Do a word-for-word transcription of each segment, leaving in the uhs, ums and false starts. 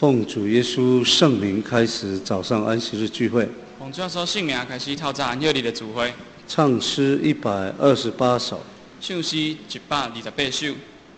奉主耶稣圣名开始早上安息日聚会。 奉主耶稣圣名开始透早安息日的聚会。 唱诗一百二十八首。 唱诗一百二十八首。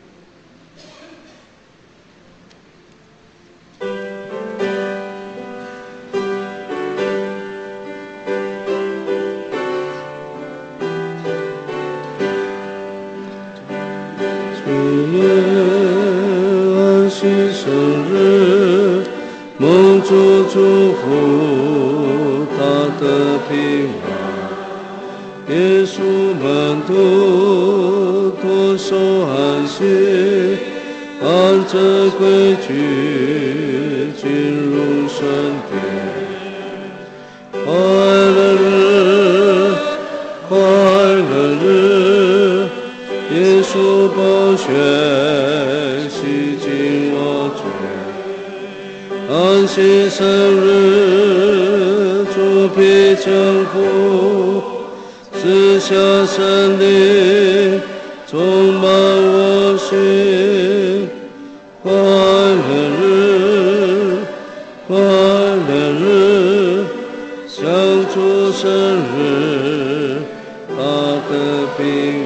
主耶，安息生日，蒙主祝福，他的平安。耶稣门徒多守安息，按着规矩进入圣殿。快乐日，快乐日，耶稣宝血洗净我罪。安息生日，主必降福，赐下圣灵，充满我心。快乐日，快乐日，享主生日，他的平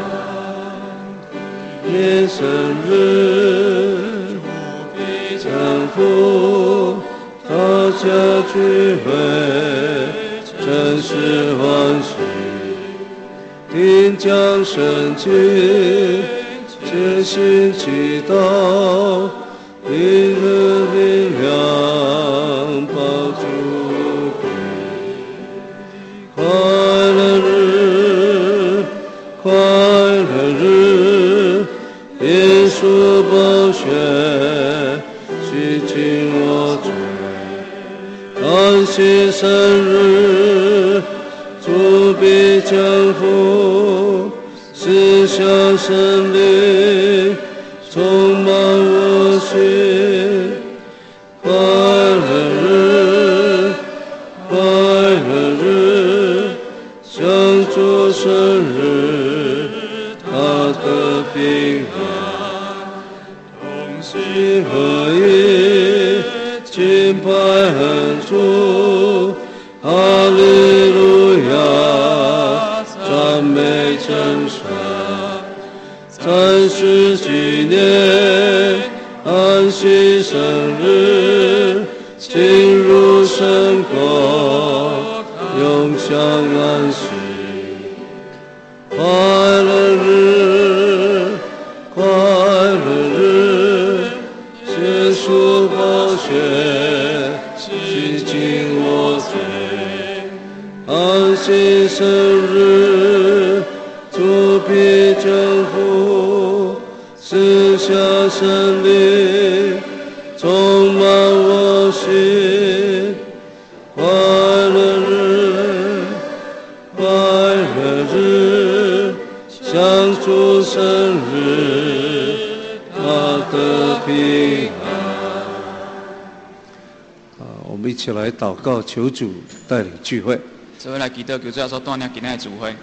安。耶生日，降福，大家聚会，真是欢喜。听讲圣经，坚信祈祷，灵的力量保住归。快乐日，快乐日，耶稣宝血洗净我罪。安息生日，主必降福，赐下圣灵，充满我心。快乐日，快乐日，享主生日，他的平安。同心合一，敬拜恩主，哈利路亚，赞美真神。三十纪念安息生日，进入圣国，永享安息。快乐日，快乐日，耶稣宝血洗净我罪。安息生日，主必降福，赐下圣灵，充满我心。快乐日，快乐日，享主生日，他的平安。啊，我们一起来祷告，求主带领聚会。 所以来祈祷，求主耶稣带领今天的聚会。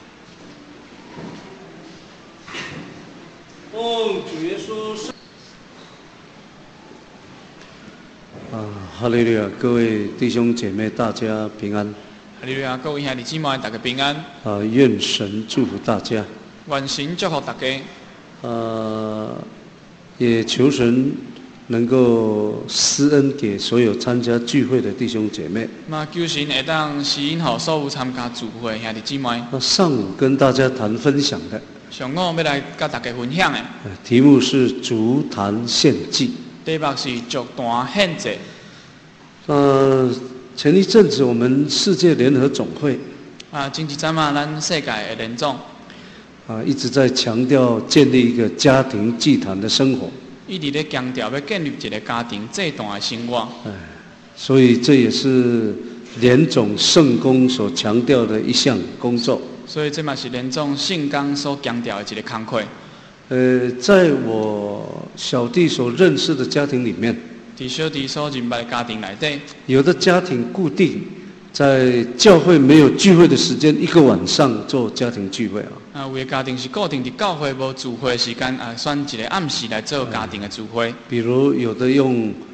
奉主耶稣圣啊，哈利路亚！各位弟兄姐妹，大家平安。 哈利路亚！各位兄弟姊妹，大家平安。 啊，愿神祝福大家。 愿神祝福大家。 呃，也求神能够施恩给所有参加聚会的弟兄姐妹。 那求神会当施恩给所有参加聚会的兄弟姊妹。 那上午跟大家谈分享的。 上午要来跟大家分享的题目是足坛献祭。 题目是足坛献祭。 呃，前一阵子我们世界联合总会啊，前一阵啊，咱世界的联总啊一直在强调建立一个家庭祭坛的生活。 一直在强调要建立一个家庭祭坛的生活。 哎，所以这也是联总圣工所强调的一项工作。 所以这嘛是联总圣工所强调的一个工作。 呃，在我小弟所认识的家庭里面， 在小弟所认识的家庭里底， 有的家庭固定在教会没有聚会的时间，一个晚上做家庭聚会啊。 啊，有的家庭是固定在教会无聚会的时间啊，选一个暗时来做家庭的聚会。 比如有的用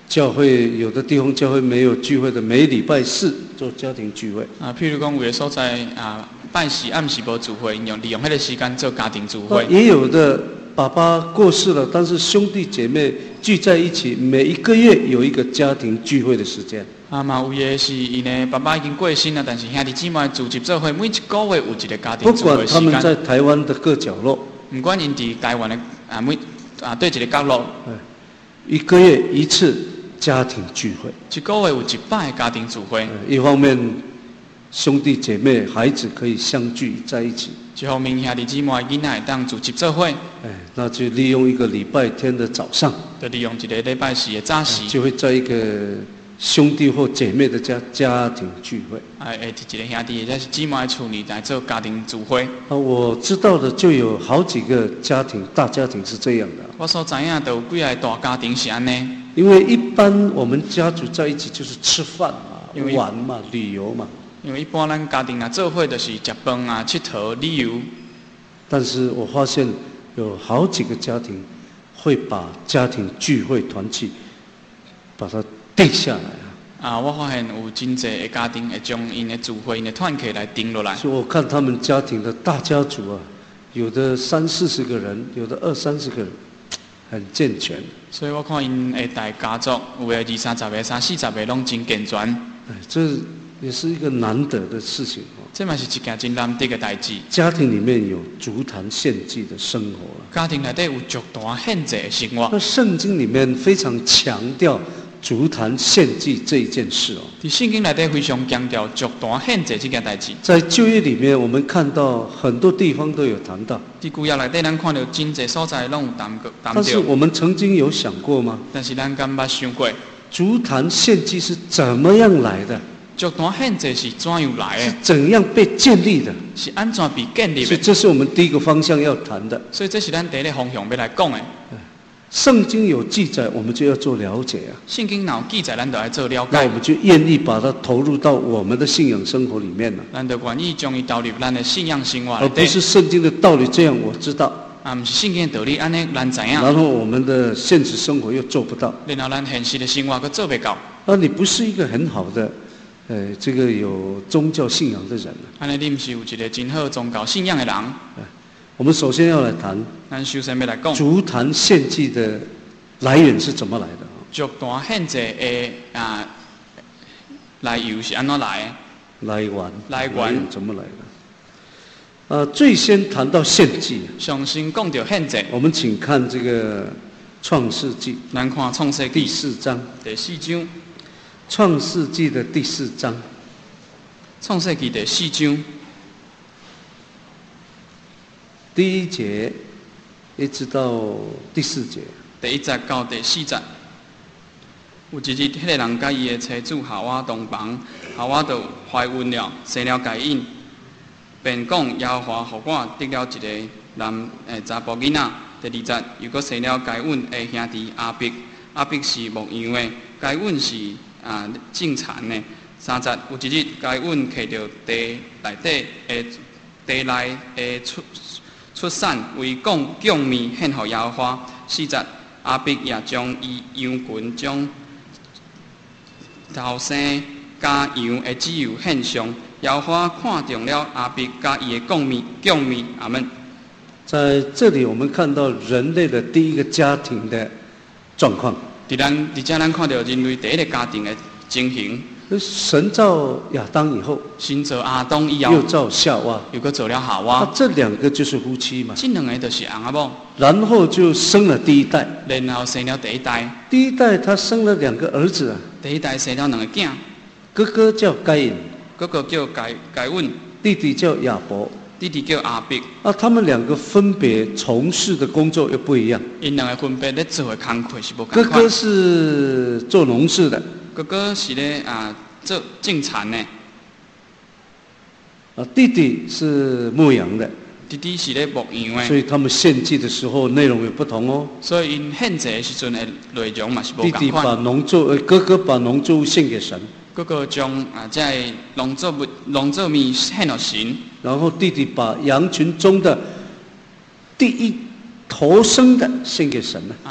教会有的地方教会没有聚会的，每礼拜四做家庭聚会。 啊，譬如讲有的所在啊，拜四暗时无聚会，用利用迄个时间做家庭聚会。 也有的爸爸过世了，但是兄弟姐妹聚在一起，每一个月有一个家庭聚会的时间。啊嘛，有的是因的爸爸已经过身了，但是兄弟姊妹组织做伙，每一个月有一个家庭聚会时间。 不管他们在台湾的各角落， 不管因伫台湾的啊每啊对一个角落， 一个月一次家庭聚会。 一个月有一摆家庭聚会。 一方面兄弟姐妹、孩子可以相聚在一起。 一方面兄弟姊妹囡仔会当组织做伙。 哎，那就利用一个礼拜天的早上， 就利用一个礼拜四的早时， 就会在一个兄弟或姐妹的家家庭聚会。 哎，会伫一个兄弟或者是姊妹的厝里来做家庭聚会。 啊，我知道的就有好几个家庭，大家庭是这样的。 我所知影都有几个大家庭是安尼。 因为一般我们家族在一起就是吃饭嘛、玩嘛、旅游嘛。 因为一般咱家庭啊做伙就是食饭啊、佚佗、旅游。 但是我发现有好几个家庭会把家庭聚会团契把它定下来啊。啊，我发现有真济个家庭会将因的聚会、因的团契来定落来。 所以我看他们家庭的大家族啊，有的三四十个人，有的二三十个人，很健全。 所以我看因的大家族，有的二三十个、三四十个拢真健全。 哎，这也是一个难得的事情哦。 这嘛是一件真难得的代志。 家庭里面有足坛献祭的生活了。 家庭内底有足坛献祭的生活。 那圣经里面非常强调足坛献祭这一件事哦。 在圣经内底非常强调足坛献祭这件代志。 在旧约里面，我们看到很多地方都有谈到。 在旧约内底，咱看到真济所在拢有谈过谈到。 但是我们曾经有想过吗？ 但是咱敢捌想过， 足坛献祭是怎么样来的？ 足坛献祭是怎样来的？ 是怎样被建立的？ 是安怎被建立的？ 所以这是我们第一个方向要谈的。 所以这是咱第一个方向要来讲的。 圣经有记载，我们就要做了解啊。 圣经有记载，咱就来做了解。 那我们就愿意把它投入到我们的信仰生活里面了。 咱就愿意将伊投入咱的信仰生活。 而不是圣经的道理这样我知道。 啊，不是圣经的道理安尼咱知影。 然后我们的现实生活又做不到。 然后咱现实的生活佫做不到。 而你不是一个很好的。呃，这个有宗教信仰的人啊， 安尼你不是有一个真好宗教信仰的人。 我们首先要来谈， 咱首先要来讲， 足坛献祭的来源是怎么来的？ 足坛献祭的啊来由是安怎来的？ 来源， 来源怎么来的？呃，最先谈到献祭， 上先讲到献祭， 我们请看这个创世纪， 咱看创世纪第四章， 第四章。 创世纪的第四章， 创世纪第四章第一节一直到第四节。 第一节到第四节，有一日，迄个人甲伊的妻子夏娃同房，夏娃就怀孕了，生了该隐，便讲耶和华互我得了一个男诶查甫囡仔。第二节又搁生了该隐的兄弟阿伯，阿伯是牧羊的，该隐是。啊，种田的。三节有一日，该阮摕到地内底的地内的出出产，为供供面献予耶和华。四节阿伯也将伊羊群将头生加羊的脂油献上。耶和华看中了阿伯加伊的供面供面。阿门。 在这里，我们看到人类的第一个家庭的状况。 伫咱伫遮，咱看到人类第一个家庭的情形。 神造亚当以后， 神造亚当以后， 又造夏娃， 又搁造了夏娃。 那这两个就是夫妻嘛。 这两个就是翁仔某。 然后就生了第一代。 然后生了第一代。 第一代他生了两个儿子啊。 第一代生了两个囝， 哥哥叫该隐， 哥哥叫该该隐， 弟弟叫亚伯。 弟弟叫阿伯。 啊，他们两个分别从事的工作又不一样。 因两个分别咧做的工课是无同款。哥哥是做农事的。 哥哥是咧啊做种田的。 啊，弟弟是牧羊的。 弟弟是咧牧羊的。 所以他们献祭的时候内容也不同哦。 所以因献祭的时阵的内容嘛是无同款。 弟弟把农作，哥哥把农作物献给神。 哥哥将啊这农作物、农作物献给神。 然后弟弟把羊群中的第一头生的献给神了。 啊，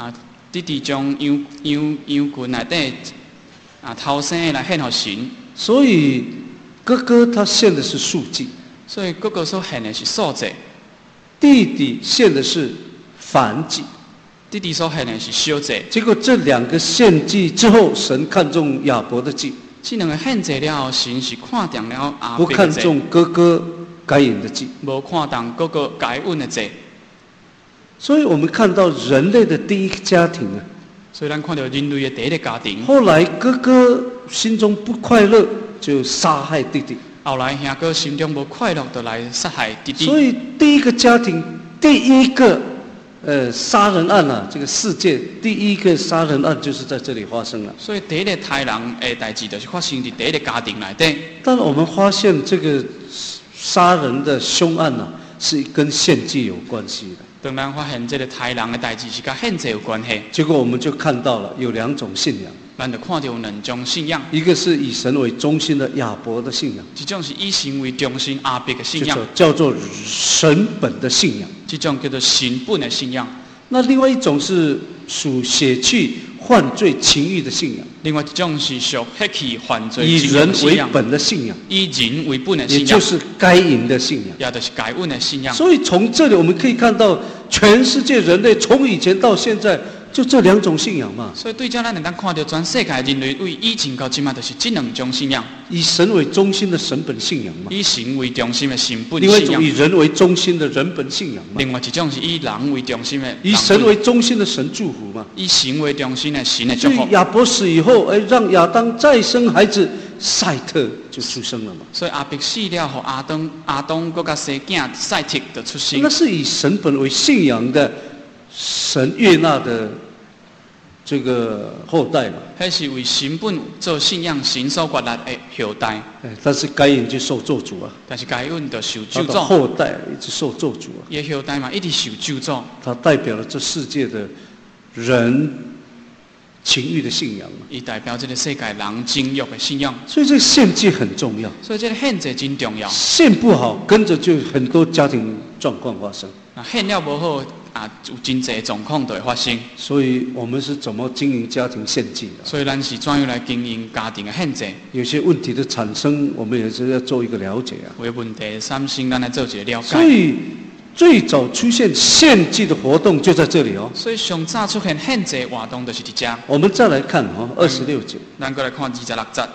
弟弟将羊羊羊群内底啊头生的来献给神， 所以哥哥他献的是素祭， 所以哥哥所献的是素祭， 弟弟献的是燔祭。 弟弟所献的是小祭。 结果这两个献祭之后，神看中亚伯的祭， 这两个献祭了后，神是看重了亚不伯的祭， 看重哥哥该隐的祭。 无看重哥哥该隐的祭。 所以我们看到人类的第一个家庭啊， 所以咱看到人类的第一个家庭， 后来哥哥心中不快乐，就杀害弟弟。 后来兄哥心中无快乐，就来杀害弟弟。 所以第一个家庭，第一个呃杀人案啊，这个世界第一个杀人案就是在这里发生了。 所以第一个杀人的代志，就是发生伫第一个家庭内底。 但我们发现这个杀人的凶案啊，是跟献祭有关系的。 当咱发现这个杀人的代志是跟献祭有关系， 结果我们就看到了有两种信仰， 咱就看到有两种信仰， 一个是以神为中心的亚伯的信仰， 一种是以神为中心亚伯的信仰， 叫做神本的信仰， 这种叫做神本的信仰。 那另外一种是属血气犯罪情欲的信仰， 另外一种是属血气犯罪以情欲人为的信仰， 本的信仰， 以人为本的信仰， 也就是该隐的信仰。 也就是该隐的信仰。 所以从这里我们可以看到，全世界人类从以前到现在，就这两种信仰嘛。 所以对照咱能当看到全世界人类为以前到今嘛，就是这两种信仰： 以神为中心的神本信仰嘛， 以神为中心的神本另外一信仰； 种以人为中心的人本信仰嘛， 另外一种是以人为中心的人本， 以神为中心的神祝福嘛。 以神为中心的神的祝福。 所以亚伯死以后，哎，让亚当再生孩子，赛特就出生了嘛。 所以亚伯死了后，亚当亚当搁甲生囝赛特就出生。 那是以神本为信仰的神悦纳的这个后代嘛。 迄是为神本做信仰神所决立的后代。 哎，但是该隐就受咒诅啊， 但是该隐就受他的咒诅， 后代一直受咒诅啊。 伊的后代嘛一直受咒诅。 它代表了这世界的人情欲的信仰嘛。 伊代表这个世界人情欲的信仰。 所以这个献祭很重要， 所以这个献祭真重要。 献不好，跟着就很多家庭状况发生。 那献了无好啊，有真济状况就会发生。 所以我们是怎么经营家庭献祭的？ 所以咱是怎样来经营家庭的献祭？ 有些问题的产生，我们也是要做一个了解啊。 为问题三星，咱来做一个了解。 所以最早出现献祭的活动就在这里哦。 所以上早出现献祭活动就是伫遮。 我们再来看哦，二十六节。 咱过来看二十六节。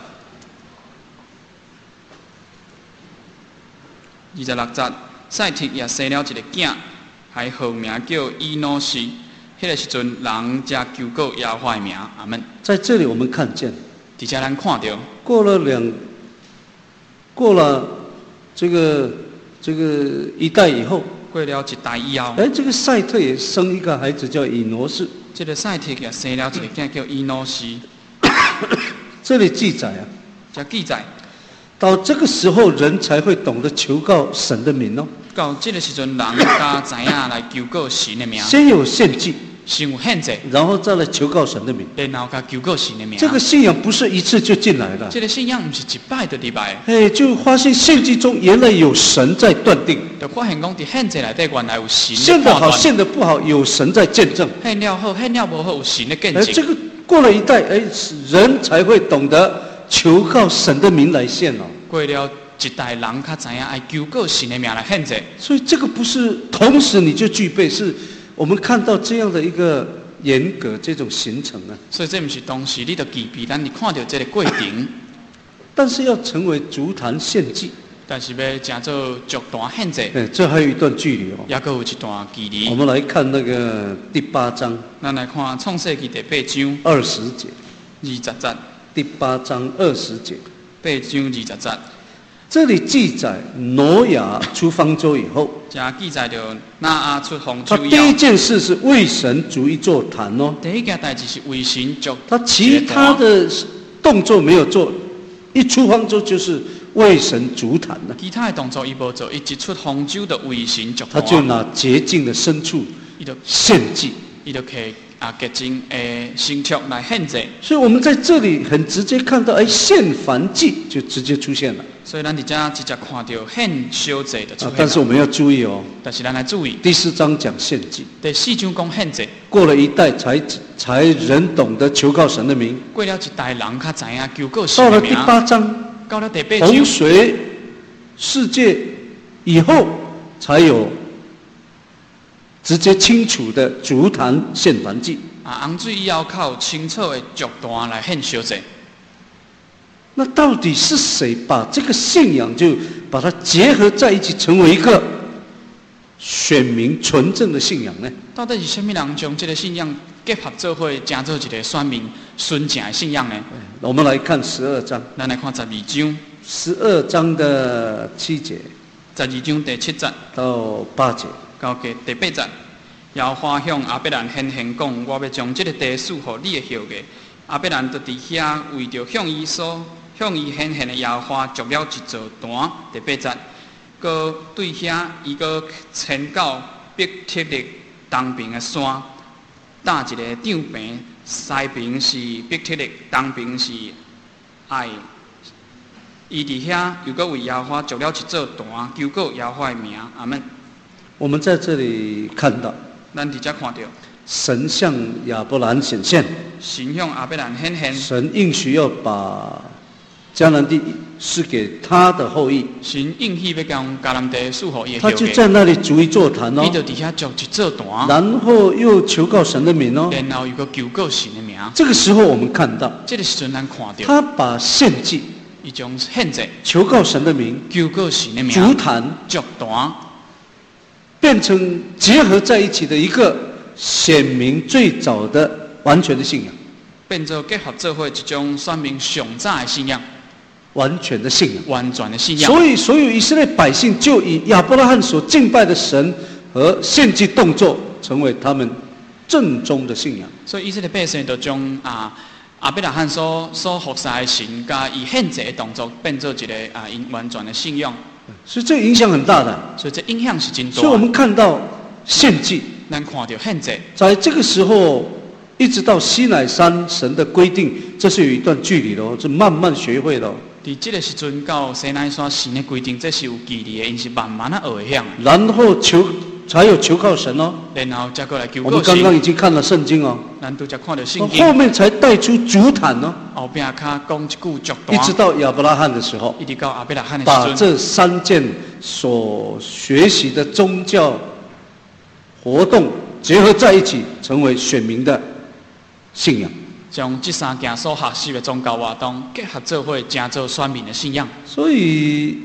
二十六节，赛特也生了一个囝，还号名叫以诺士。迄个时阵，人才求告耶和华的名。阿门。 在这里我们看见， 伫遮咱看到， 过了两，过了这个这个一代以后， 过了一代以后， 哎，这个赛特也生一个孩子叫以挪士。 这个赛特也生了一个囝叫以诺士。 这里记载啊， 遮记载， 到这个时候人才会懂得求告神的名哦。 到这个时阵，人才知影来求告神的名。 先有献祭， 先有献祭， 然后再来求告神的名。 然后才求告神的名。 这个信仰不是一次就进来了。 这个信仰不是一摆就入来。 哎，就发现献祭中原来有神在断定。 就发现讲，伫献祭内底原来有神献得好， 的判断。 献得不好，有神在见证。 献了好，献了无好，有神的见哎， 证。 这个过了一代，哎，人才会懂得求告神的名来献哦。 过了一代人较知影爱求告神的名来献祭。 所以这个不是同时你就具备，是我们看到这样的一个严格这种形成啊。 所以这不是当时你就具备，咱你看到这个过程。 但是要成为足坛献祭， 但是要成做足坛献祭， 哎，这还有一段距离哦。 也阁有一段距离。 我们来看那个第八章， 咱来看创世纪第八章二十节。 二十节， 第八章二十节， 八章二十节， 这里记载挪亚出方舟以后， 加记载着那阿出方他舟以后， 第一件事是为神逐一座坛哦。 第一件代志是为神足。 他其他的动作没有做，一出方舟就是为神足坛了。 其他的动作伊无做，伊一出方舟就为神足坛。 他就拿洁净的牲畜伊就献祭。 伊就摕啊结晶的牲畜来献祭。 所以我们在这里很直接看到，哎，献燔祭就直接出现了。 所以咱伫遮直接看到献烧祭就出现了。 啊，但是我们要注意哦。 但是咱来注意， 第四章讲献祭。 第四章讲献祭。 过了一代才才人懂得求告神的名。 过了一代人才知影求告神的名。 到了第八章， 到了第八章， 洪水世界以后才有直接清楚的足坛献燔祭。 啊，洪水以后靠清楚的足坛来献烧祭。 那到底是谁把这个信仰就把它结合在一起，成为一个选民纯正的信仰呢？ 到底是什么人将这个信仰结合做伙，成做一个选民纯正的信仰呢？ 我们来看十二章。 咱来看十二章。 十二章的七节。 十二章第七节到八节。 到第八节，耶和华向亚伯兰显现讲：我要将这个地赐予你的后裔。亚伯兰就伫遐为着向伊所向伊显现的耶和华筑了一座坛。第八节，佮对遐伊佮迁到伯特利东边的山，搭一个帐棚，西边是伯特利，东边是爱。伊伫遐又佮为耶和华筑了一座坛，求告耶和华的名。阿门。 我们在这里看到， 咱伫遮看到。 神向亚伯兰显现， 神向亚伯兰显现， 神应许要把迦南地是给他的后裔。 神应许要将迦南地赐予伊的他就在那里筑一座坛哦， 伊就伫遐筑一座坛， 然后又求告神的名哦， 然后又个求告神的名。 这个时候我们看到， 这个时阵咱看到， 他把献祭， 伊将献祭， 求告神的名， 求告神的名， 筑坛， 筑坛， 变成结合在一起的一个显明最早的完全的信仰， 变做结合做伙一种选民上早的信仰， 完全的信仰， 完全的信仰。 所以，所有以色列百姓就以亚伯拉罕所敬拜的神和献祭动作，成为他们正宗的信仰。 所以以色列百姓就将啊亚伯拉罕所所服侍的神，加以献祭的动作，变做一个啊因完全的信仰。 所以这影响很大的。 所以这影响是真大。 所以我们看到献祭。 咱看到献祭， 在这个时候，一直到西乃山神的规定，这是有一段距离的哦，是慢慢学会的哦。 伫这个时阵到西乃山神的规定，这是有距离的，因是慢慢啊学会晓。 然后求才有求靠神哦。 然后再过来求告神。 我们刚刚已经看了圣经哦。 咱都才看到圣经。 后面才带出足坛哦。 后边卡讲一句足坛。 一直到亚伯拉罕的时候。 一直到亚伯拉罕的时阵。 把这三件所学习的宗教活动结合在一起，成为选民的信仰。 将这三件所学习的宗教活动结合做伙，成做选民的信仰。 所以，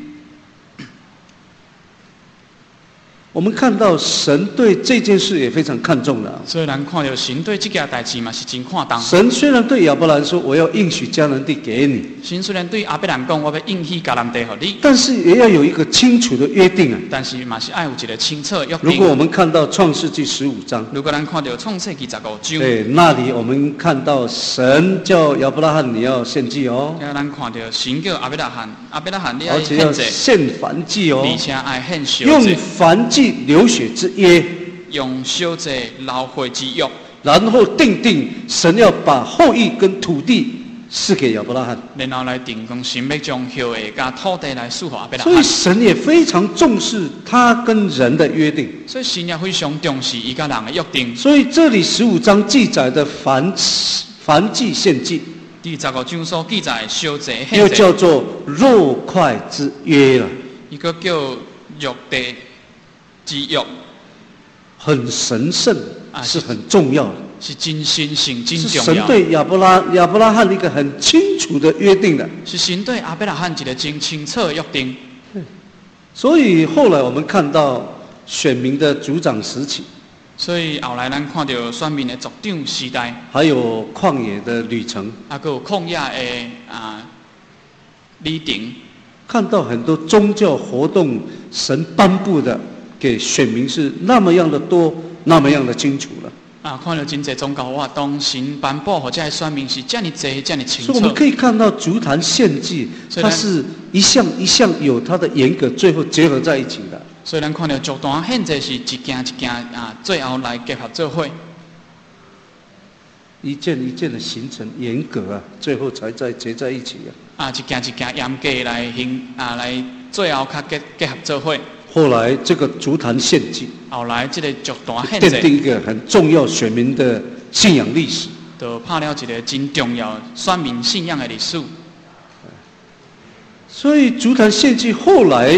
我们看到神对这件事也非常看重的。 所以咱看到神对这件代志嘛是真看重。 神虽然对亚伯兰说：“我要应许迦南地给你。” 神虽然对亚伯兰讲：“我要应许迦南地给你。” 但是也要有一个清楚的约定啊。 但是嘛是爱有一个清楚约定。 如果我们看到创世纪十五章， 如果咱看到创世纪十五章， 对，那里我们看到神叫亚伯拉罕你要献祭哦。 咱看到神叫亚伯拉罕，亚伯拉罕你要献祭， 献燔祭哦， 而且爱献烧祭， 用燔祭流血之约， 用烧祭流血之约， 然后定定神要把后裔跟土地赐给亚伯拉罕， 然后来定讲神要将后裔加土地来赐给亚伯拉罕。 所以神也非常重视他跟人的约定， 所以神也非常重视伊甲人的约定。 所以这里十五章记载的燔燔祭献祭， 第十五章所记载烧祭献祭， 又叫做肉块之约了， 一个叫肉地之约。 很神圣， 啊、 是很重要的， 是真神圣、真重要。 是神对亚伯拉亚伯拉罕一个很清楚的约定的， 是神对亚伯拉罕一个真清楚的约定。 所以后来我们看到选民的族长时期， 所以后来咱看到选民的族长时代， 还有旷野的旅程， 啊，还有旷野的啊旅程， 看到很多宗教活动，神颁布的。给选民是那么样的多，那么样的清楚了。 啊，看到真侪宗教活动，神颁布或者系选民是这么侪、这么清楚。 所以我们可以看到足坛献祭，它是一项一项有它的严格，最后结合在一起的。 所以咱看到足坛献祭是一件一件啊，最后来结合做伙。 一件一件的形成严格啊，最后才再结在一起啊。 啊，一件一件严格来形啊，来最后较结结合做伙。 后来这个足坛献祭， 后来这个足坛献祭， 奠定一个很重要选民的信仰历史， 就拍了一个真重要选民信仰的历史。 所以足坛献祭后来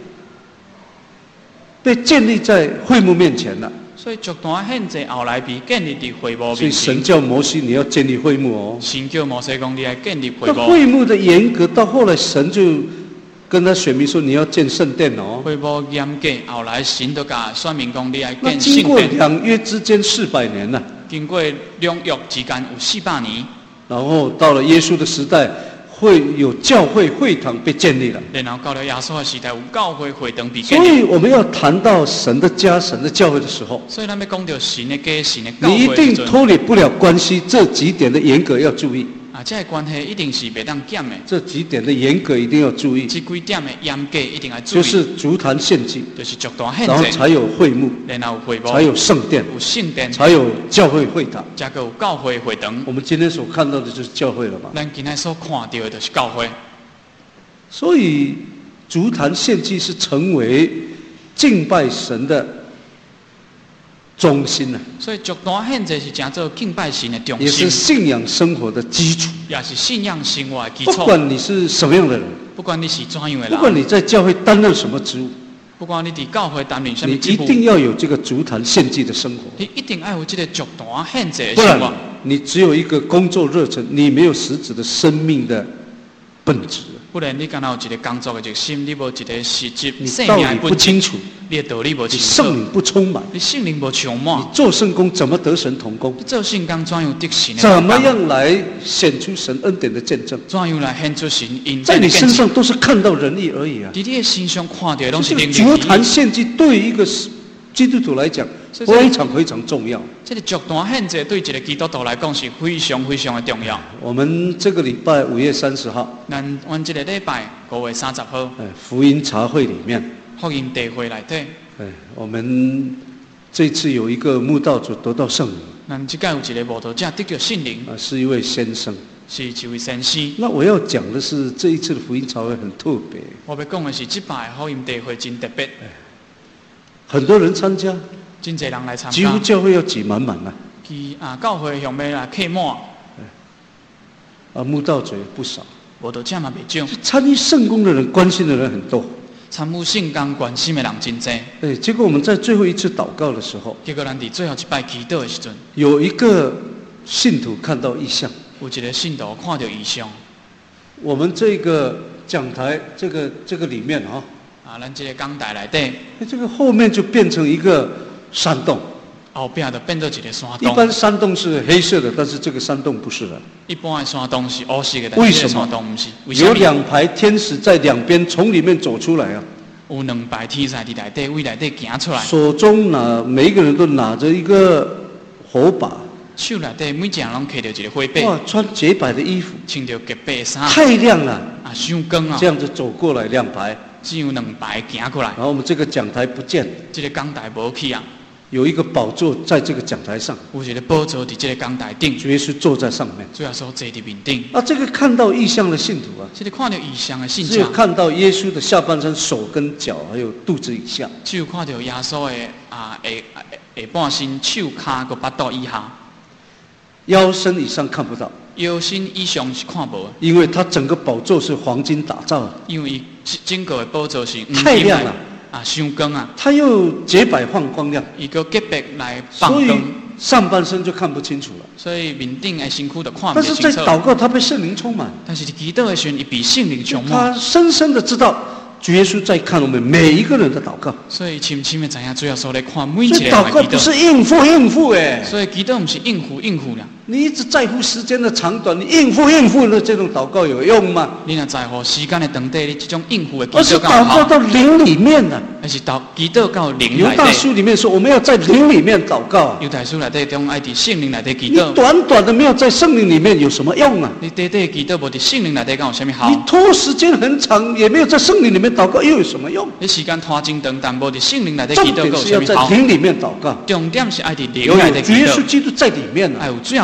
被建立在会幕面前了。 所以足坛献祭后来被建立在会幕面前。 所以神叫摩西你要建立会幕哦。 神叫摩西讲你要建立会幕。 那会幕的严格到后来神就跟他选民说你要建圣殿哦。 会幕严格，后来神就甲选民讲你要那建圣殿。 经过两约之间四百年了。 经过两约之间有四百年。 然后到了耶稣的时代。会有教会会堂被建立了， 然后到了耶稣的时代，有教会会堂被建立。 所以我们要谈到神的家、神的教会的时候， 所以咱们讲到神的家、神的教会， 你一定脱离不了关系，这几点的严格要注意。 啊，这个关系一定是袂当减的。 这几点的严格一定要注意。 这几点的严格一定要注意。 就是足坛献祭， 就是足坛献祭， 然后才有会幕， 然后有会幕， 才有圣殿， 有圣殿， 才有教会会堂， 才有教会会堂。 我们今天所看到的就是教会了嘛？ 咱今天所看到的就是教会。 所以足坛献祭是成为敬拜神的中心了。 所以足坛献祭是讲做敬拜神的中心， 也是信仰生活的基础， 也是信仰生活的基础。 不管你是什么样的人， 不管你是怎样的人， 不管你在教会担任什么职务， 不管你在教会担任什么职务， 你一定要有这个足坛献祭的生活。 你一定要有这个足坛献祭的生活，不然你只有一个工作热忱，你没有实质的生命的本质。 不然你敢若有一个工作的一个心，你无一个实质你道理不清楚， 你的道理无清楚， 圣灵不充满， 你圣灵无充满， 你做圣工怎么得神同工？ 你做圣工怎样得神的？ 怎么样来显出神恩典的见证？ 怎样来显出神恩典的见证？ 在你身上都是看到仁义而已啊！ 在你的身上看到都是仁义。 足坛献祭对于一个基督徒来讲非常非常重要。 这个足坛献祭对一个基督徒来讲是非常非常的重要。 我们这个礼拜五月三十号， 咱我这个礼拜五月三十号， 哎，福音茶会里面， 福音大会内底， 哎，我们这次有一个慕道者得到圣灵。 咱这届有一个慕道者得到圣灵， 啊，是一位先生， 是一位先生。 那我要讲的是这一次的福音茶会很特别。 我要讲的是这摆福音大会真特别。 哎，很多人参加， 真侪人来参加， 几乎教会要挤满满了。 其啊，教会向要来客满。 啊，慕道者也不少， 慕道者嘛袂少。 参与圣工的人、关心的人很多。 参与圣工关心的人真多。 哎，结果我们在最后一次祷告的时候， 结果咱伫最后一摆祈祷的时阵， 有一个信徒看到异象。 有一个信徒看到异象。 我们这个讲台，这个这个里面啊， 啊，咱这个讲台内底， 这个后面就变成一个山洞。 后边就变做一个山洞。 一般山洞是黑色的，但是这个山洞不是的。 一般的山洞是黑色的， 为什么？ 山洞不是。 有两排天使在两边从里面走出来啊。 有两排天使伫内底，为内底行出来。 手中拿，每一个人都拿着一个火把。 手内底每一个人拢摕着一个火把。 哇，穿洁白的衣服， 穿着洁白的衫。 太亮了。 啊，伤光啊！ 这样子走过来两排。 只有两排行过来。 然后我们这个讲台不见了。 这个讲台无去啊。 有一个宝座在这个讲台上， 有一个宝座在这个讲台顶， 主耶稣坐在上面， 主要说坐伫面顶。 啊，这个看到异象的信徒啊， 这个看到异象的信徒， 只有看到耶稣的下半身、手跟脚，还有肚子以下， 只有看到耶稣的啊下下半身、手、骹和巴肚以下， 腰身以上看不到， 腰身以上是看无， 因为他整个宝座是黄金打造的， 因为整个的宝座是太亮了。 啊，伤光啊！ 他又洁白放光亮， 一个洁白来放光， 所以上半身就看不清楚了。 所以面顶的身躯就看不但清楚。 是在祷告，他被圣灵充满。 但是祈祷的时候，伊被圣灵充满。 他深深的知道，主耶稣在看我们每一个人的祷告。 所以深深的知影，主要说来看每一个人的祷告不是应付应付哎。 所以祈祷不是应付应付啦。 你一直在乎时间的长短，你应付应付的这种祷告有用吗？ 你若在乎时间的长短，你这种应付的祈而是祷告到灵里面了。 而是祷祈祷到灵里。 犹大书里面说，我们要在灵里面祷告。 犹大书内底中爱伫圣灵内底祈祷。你短短的没有在圣灵里面有什么用啊？ 你短短祈祷无伫圣灵内底，敢有啥物好？ 你拖时间很长，也没有在圣灵里面祷告，又有什么用？ 你时间拖真长，但无伫圣灵内底祈祷， 重点是要在灵里面祷告。 重点是爱伫灵内底祈祷。 有主耶稣基督在里面啊。 哎，有主要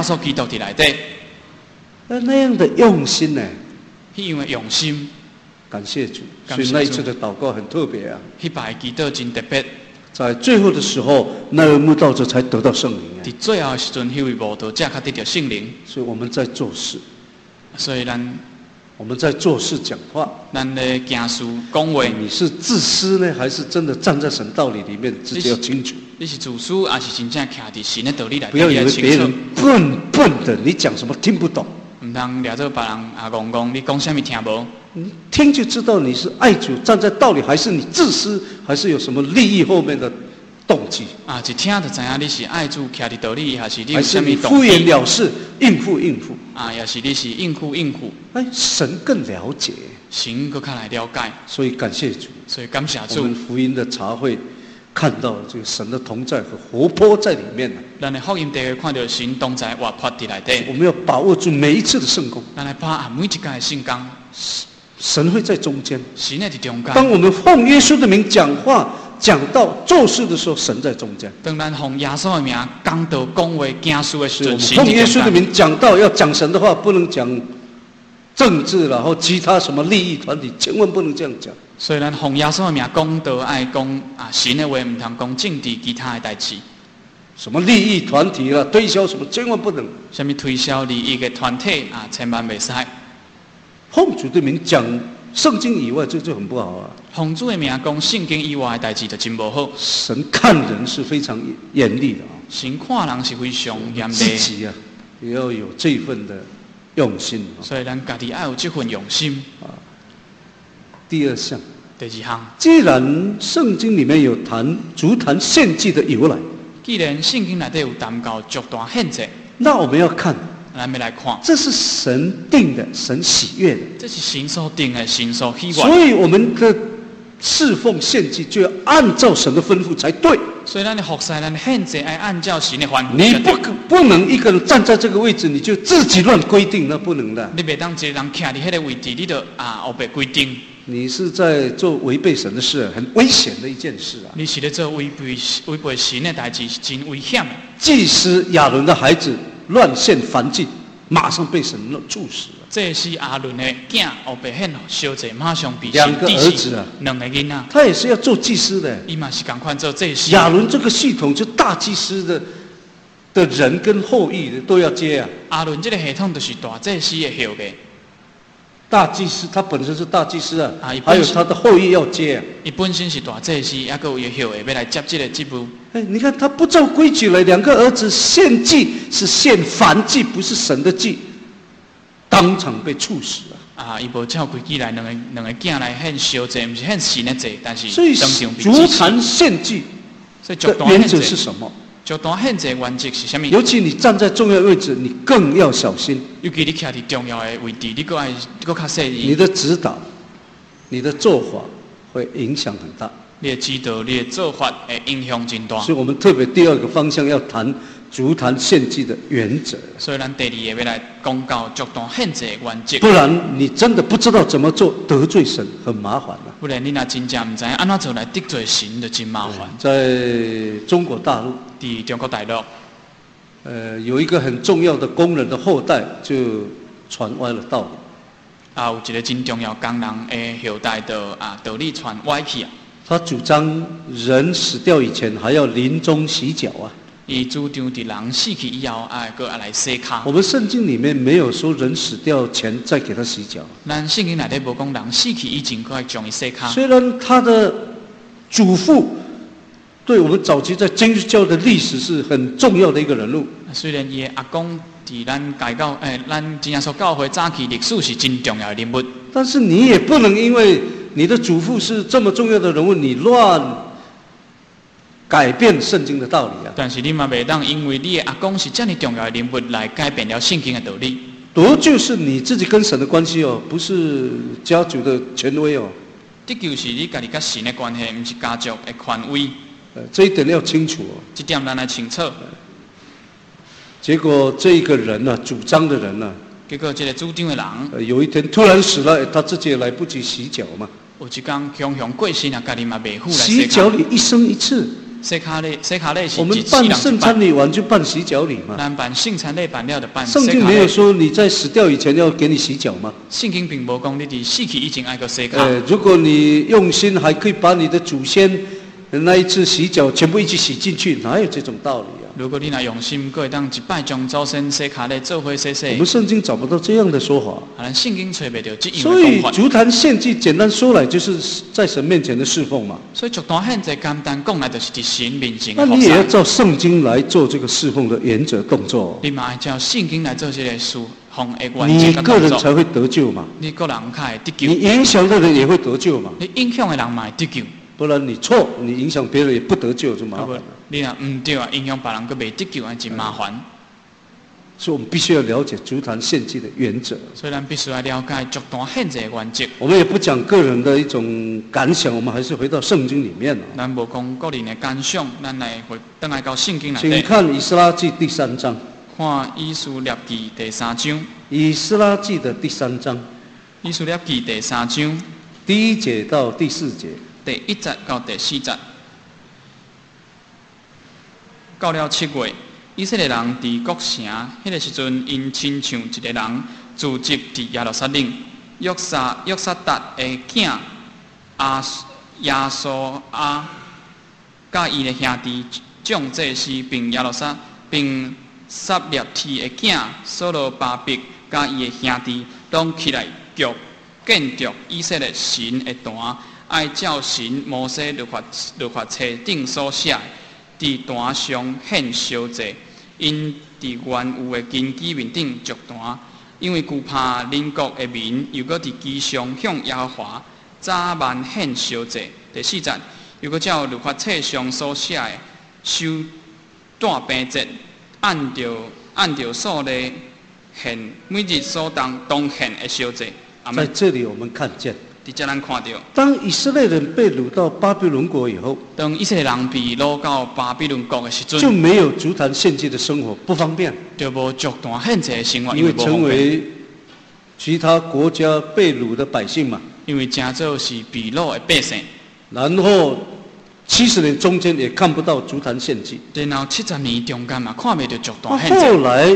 稣基督伫内底。 那那样的用心呢？ 迄样的用心， 感谢主。 感谢主所以那一次的祷告很特别啊。 迄摆祈祷真特别。 在最后的时候，那位慕道者才得到圣灵。 伫最后的时阵，迄位慕道者才得到圣灵。 所以我们在做事， 所以咱我们在做事讲话， 咱咧行事讲话。 你是自私呢，还是真的站在神道理里面，自己要清楚。 你是自私，还是真正徛伫神的道理内？ 不要以为别人笨笨的，你讲什么听不懂。 唔通掠做别人啊讲讲，你讲啥物听无？ 你听就知道你是爱主，站在道理，还是你自私，还是有什么利益后面的动机？ 啊，一听就知影你是爱主，徛伫道理，还是你有还是你啥物动敷衍机？ 了事，应付应付？ 啊，也是你是应付应付？ 哎，神更了解， 神搁较来了解， 所以感谢主。 所以感谢主我们。福音的茶会看到这个神的同在和活泼在里面呢。 咱的福音地看到神同在活泼伫内底， 我们要把握住每一次的圣功， 咱来把握每一天的圣工， 神会在中间。 神会伫中间。 当我们奉耶稣的名讲话、讲道、做事的时候，神在中间。 当咱奉耶稣的名讲道、讲话、行事的时阵， 所以我们神奉耶稣的伫中间。 名讲道，要讲神的话，不能讲政治，然后其他什么利益团体，千万不能这样讲。 所以咱奉耶稣的名讲道，爱讲啊神的话，唔通讲政治其他的代志。 什么利益团体啦、推销什么，千万不能。 什么推销利益的团体啊，千万袂使。 奉主的名讲圣经以外，这就很不好啊。 奉主的名讲圣经以外的代志，就真无好。 神看人是非常严厉的啊， 神看人是非常严厉， 自己啊也要有这份的用心啊。 所以咱家己爱有这份用心。 第二项， 第二项， 既然圣经里面有谈足坛献祭的由来， 既然圣经内底有谈到足坛献祭， 那我们要看， 咱要来看， 这是神定的，神喜悦的， 这是神所定的，神所喜悦。 所以我们的侍奉献祭就要按照神的吩咐才对。 所以咱的服侍，咱的献祭爱按照神的吩咐。 你不可不能一个人站在这个位置，你就自己乱规定，那不能的。 你袂当一个人徛伫迄个位置，你就啊黑白规定。 你是在做违背神的事，很危险的一件事啊！ 你是咧做违背违背神的代志，是真危险的。 祭司亚伦的孩子乱献燔祭，马上被神处死了。 这是亚伦的囝黑白献烧祭，马上被两个神治死儿子啊， 两个囡仔， 他也是要做祭司的。 伊嘛是共款做祭司。 亚伦这个系统，就大祭司的的人跟后裔都要接啊。 亚伦这个系统就是大祭司的后裔。 大祭司他本身是大祭司啊， 啊还有他的后裔要接啊。 伊本身是大祭司，还佫有伊后裔要来接这个职务。 哎，你看他不照规矩来，两个儿子献祭是献燔祭，不是神的祭，当场被处死啊！ 啊，伊无照规矩来，两个两个囝来献烧祭，毋是献神的祭，但是所以当场被足治死。 坛献祭所以足坛的原则献祭， 是什么？ 足坛献祭原则是啥物？ 尤其你站在重要位置，你更要小心。 尤其你徛伫重要的位置，你搁爱你搁较细你腻， 的指导、你的做法会影响很大。 你的指导、你的做法会影响真大。 所以我们特别第二个方向要谈足坛献祭的原则， 所以咱第二个要来讲到足坛献祭的原则。 不然你真的不知道怎么做，得罪神很麻烦啊。 不然你若真正毋知影安怎做来得罪神，就真麻烦。 在中国大陆， 伫中国大陆， 呃，有一个很重要的工人的后代就传歪了道理。 啊，有一个真重要工人的后代的啊道理传歪去啊。 他主张人死掉以前还要临终洗脚啊。 伊主张伫人死去以后，啊，搁来洗骹。 我们圣经里面没有说人死掉前再给他洗脚。 咱圣经内底无讲人死去以前，搁爱将伊洗骹。 虽然他的祖父对我们早期在基督教的历史是很重要的一个人物， 虽然伊的阿公伫咱改教诶，咱真正所教会早期历史是真重要的人物， 但是你也不能因为你的祖父是这么重要的人物，你乱改变圣经的道理啊！ 但是你嘛袂当因为你的阿公是这么重要的人物来改变了圣经的道理。 得救是你自己跟神的关系哦，不是家族的权威哦。 得救是你家己甲神的关系，毋是家族的权威。 呃，这一点要清楚哦。 这点咱来清楚。 结果这一个人呢、啊，主张的人呢、啊， 结果这个主张的人， 呃，有一天突然死了，他自己也来不及洗脚嘛。 有一天雄雄过身啊，家己嘛袂赴来洗脚你一生一次， 洗卡礼，洗卡礼是我们一世人一办圣餐办。 礼完就办洗脚礼嘛。 咱办圣餐礼办了就办洗圣经卡礼。 没有说你在死掉以前要给你洗脚吗？ 圣经并无讲你伫死去以前爱个洗卡。 呃，如果你用心，还可以把你的祖先那一次洗脚全部一起洗进去，哪有这种道理啊？ 如果你若用心，佫会当一摆将祖先洗卡礼做伙洗洗。 我们圣经找不到这样的说法。 啊，咱圣经找袂到这样所以的讲法。 足坛献祭，简单说来就是在神面前的侍奉嘛。 所以，足坛献祭简单讲来，就是伫神面前那的服侍。 你也要照圣经来做这个侍奉的原则动作， 你嘛爱照圣经来做这个事奉的原你则跟动作。 个人才会得救嘛。 你个人才会得你救， 影响的人也会得救嘛。 你影响的人嘛会得救。 不然你错，你影响别人也不得救，就麻啊不烦了。， 你若唔对啊，影响别人佫袂得救，安真麻烦。 所以我们必须要了解足坛献祭的原则。 所以咱必须要了解足坛献祭的原则。 我们也不讲个人的一种感想，我们还是回到圣经里面了。 咱无讲个人的感想，咱来回倒来到圣经内请底， 看以斯拉记第三章， 看以斯列记第三章。 以斯拉记的第三章以斯列记第三章第一节到第四节。 第一节到第四节，到了七月，以色列人伫各城，迄个时阵，因亲像一个人聚集伫耶路撒冷。约撒约撒达的囝阿耶稣阿，甲伊的兄弟众祭司，并耶路撒并撒列提的囝所罗巴伯，甲伊的兄弟，拢起来举建筑以色列神的坛。爱照神摩西律法律法册顶所写，伫坛上献烧祭，因伫原有的根基面顶筑坛，因为惧怕邻国的民，又搁伫基上向耶和华早晚献烧祭。第四节，又搁照律法册上所写的，收大平节，按照按照数例献每日所当当献的烧祭。阿在门。 这里我们看见， 伫遮咱看到。 当以色列人被掳到巴比伦国以后， 当以色列人被掳到巴比伦国的时阵， 就没有足坛献祭的生活，不方便， 就无足坛献祭的生活， 因为成无方便， 为其他国家被掳的百姓嘛。 因为真做是被掳的百姓。 然后七十年中间也看不到足坛献祭。 然后七十年中间嘛，看袂到足那坛献祭。 后来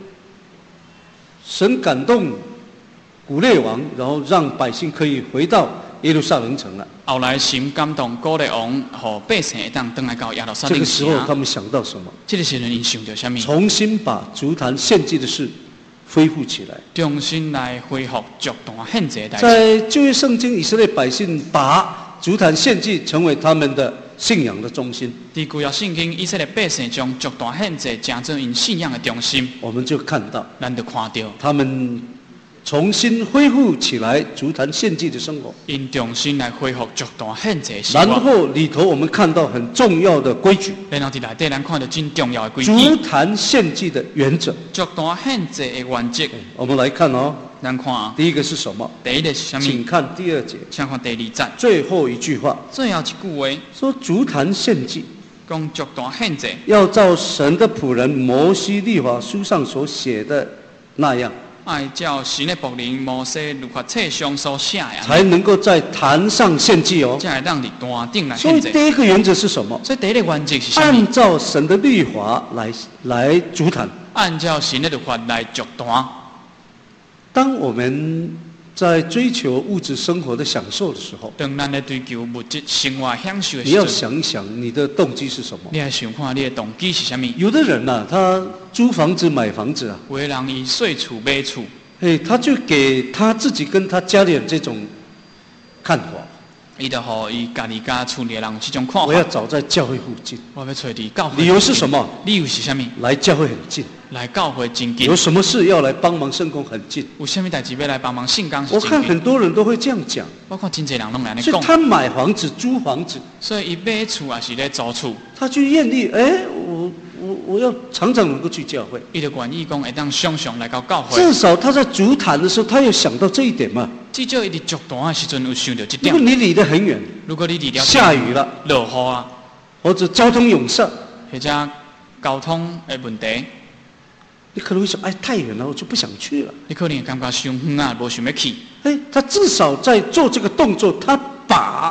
神感动古列王，然后让百姓可以回到耶路撒冷城了。 后来神感动古列王，互百姓会当倒来到耶路撒冷这个时候他城。 们想到什么？ 这个时阵因想到什么？ 重新把足坛献祭的事恢复起来。 重新来恢复足坛献祭的代志。 在旧约圣经，以色列百姓把足坛献祭成为他们的信仰的中心。 伫旧约圣经，以色列百姓将足坛献祭成做因信仰的中心， 我们就看到咱就看到。 他们重新恢复起来足坛献祭的生活。 因重新来恢复足坛献祭的生活。 然后里头我们看到很重要的规矩， 然后伫内底咱看到真重要的规足矩， 坛献祭的原则。 足坛献祭的原则。 我们来看哦， 咱看啊， 第一个是什么？ 第一个是啥物？ 请看第二节请看第二节， 最后一句话， 最后一句话说足坛献祭讲足坛献祭， 要照神的仆人摩西律法书上所写的那样， 爱照神的仆人摩西律法册上所写的， 才能够在坛上献祭哦。 才会当伫坛顶来所以献祭。 第一个原则是什么？ 所以第一个原则是啥物？ 按照神的律法来来足坛。 按照神的律法来足坛。 当我们在追求物质生活的享受的时候， 当咱咧追求物质生活享受的你要时阵， 想一想你的动机是什么。 你要想看你的动机是啥物？ 有的人呐、啊，他租房子买房子啊， 有的人以税厝买厝， 哎，他就给他自己跟他家里人这种看法。 伊就互伊家己家厝里的人这种看法。 我要找在教会附近， 我要找伫教会。 理由是什么？ 理由是啥物？ 来教会很近， 来教会真近。 有什么事要来帮忙圣工很近。 有啥物代志要来帮忙圣工是我看真近。 很多人都会这样讲， 我看真侪人拢来安尼讲。 所以他买房子、租房子， 所以伊买厝也是咧租厝， 他就愿意，哎，我我我要常常能够去教会。 伊就愿意讲会当常常来到教会。 至少他在足坛的时候，他有想到这一点嘛。 至少伊伫足坛的时阵有想到这点。 如果你离得很远， 如果你离了下雨了， 落雨啊， 或者交通拥塞， 或者交通的问题， 你可能会想，哎，太远了，我就不想去了。 你可能会感觉伤远啊，无想要去。 哎，他至少在做这个动作，他把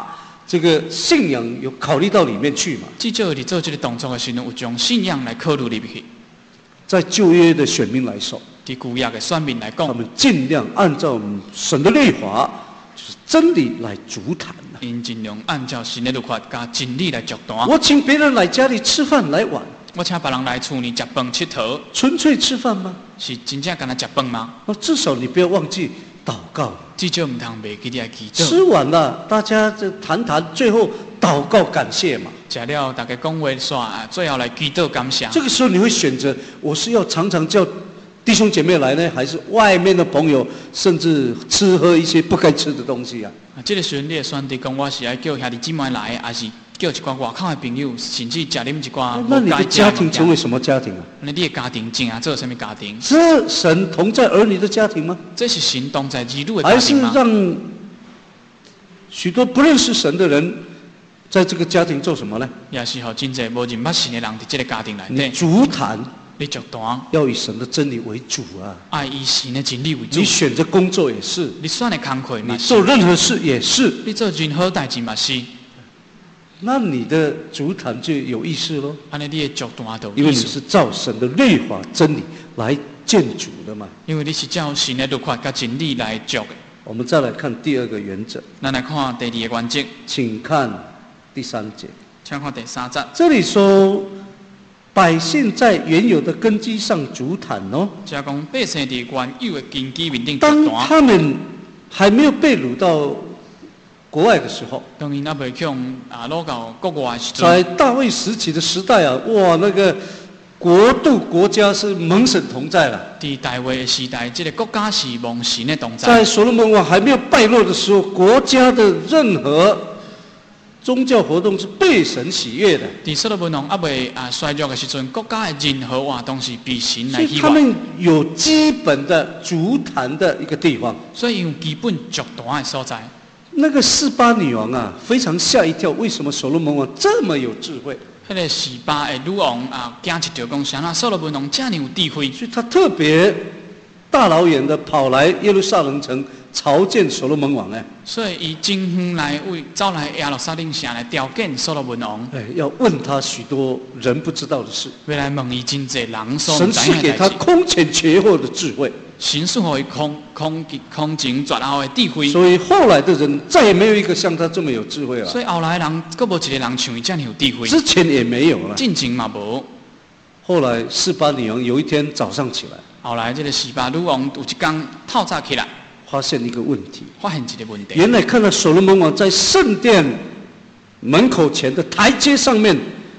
这个信仰有考虑到里面去嘛？ 至少伫做这个动作的时候，有将信仰来考虑入去。 在旧约的选民来说， 伫旧约的选民来讲， 他们尽量按照神的律法，就是真理来主谈。 因尽量按照神的律法加真理来决断。 我请别人来家里吃饭来玩， 我请别人来厝里食饭佚佗， 纯粹吃饭吗？ 是真正干那食饭吗？ 哦，至少你不要忘记祷告。 至少唔通袂记得祈祷。 吃完了，大家就谈谈，最后祷告感谢嘛。 食了，大家讲话煞，最后来祈祷感谢。 这个时候你会选择，我是要常常叫弟兄姐妹来呢，还是外面的朋友，甚至吃喝一些不该吃的东西啊？ 啊，这个时候你会选择讲，我是要叫兄弟姊妹来，还是叫一寡外口的朋友，甚至食啉一寡？ 那你的家庭成为什么家庭啊？ 那你的家庭正啊，做什么家庭？ 是神同在儿女的家庭吗？ 这是神同在儿女的家还是庭吗？ 让许多不认识神的人在这个家庭做什么呢？ 也是互真侪无认捌神的人伫这个家庭内你底， 主谈你决断要以神的真理为主啊！ 爱以神的真理为主你。选择工作也是， 你选的工课嘛是， 你做任何事也是， 你做任何代志嘛是， 那你的主谈就有意思咯， 安尼你的决断就因为你有意思， 是照神的律法真理来建主的嘛。 因为你是照神的律法甲真理来做的。 我们再来看第二个原则， 咱来看第二个原则， 请看第三节。 请看第三节。 这里说，百姓在原有的根基上主谈哦。 即係講百姓伫原有的根基面頂當決斷。 他們還沒有被掳到國外的時候， 當然，還未向啊攞到國外的時在陣， 大衛時期的時代啊，哇，那個國度國家是蒙神同在了。 伫大衛的時代，即、這個國家是蒙神的同在。 在所羅門王還沒有敗落的時候，國家的任何宗教活動是被神喜悅的。 伫所羅門王還未啊衰弱的時陣，國家的任何活動是被神所來喜悅。 以他們有基本的足壇的一個地方。 所以有基本決斷的所在。 那個示巴女王啊，非常嚇一跳，為什麼所羅門王這麼有智慧？ 迄個示巴的女王啊，驚一條講，啥那所羅門王這麼有智慧， 所以他特別大老遠的跑來耶路撒冷城朝見所羅門王哎， 所以伊真遠來為走來耶路撒冷城來朝見所羅門王， 哎，要問他許多人不知道的事。 要來問伊真濟人所神唔知影賜給他的代志。 空前絕後的智慧， 神賜予伊空空空前絕後的智慧。 所以後來的人再也沒有一個像他這麼有智慧了。 所以後來的人，佫無一個人像伊這樣有智慧。 之前也沒有了。 進前嘛無。 後來示巴女王有一天早上起來， 後來這個示巴女王有一天透早起來， 發現一個問題。 發現一個問題。 原來看到所羅門王在聖殿門口前的台階上面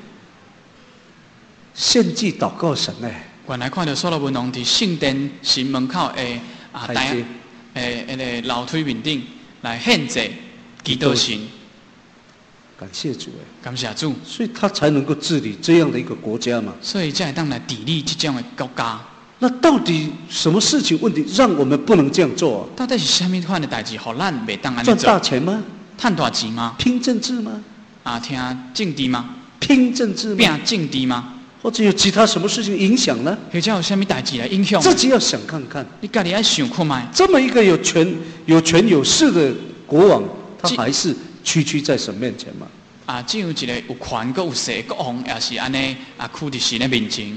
獻祭禱告神哎， 原來看到所羅門王佇聖殿神門口的啊台台階誒迄個樓梯面頂來獻祭祈禱神， 感謝主哎， 感謝主， 所以他才能夠治理這樣的一個國家嘛。 所以才會當來治理這種的國家。 那到底什麼事情問題讓我們不能這樣做啊？ 到底是啥物款的代志，互咱袂當安尼賺大做？ 錢嗎？ 賺大錢嗎？ 拼政治嗎？ 啊，聽政治嗎？ 拼政治嗎？ 拼政治嗎？ 或者有其他什麼事情影響呢？ 或者有啥物代志來影響？ 自己要想看看。 你家己愛想看覓。 這麼一個有權有權有勢的國王，他這還是區區在神面前嘛？ 啊，只有一個有權佮有勢的國王，也是安尼啊，屈佇神的面前。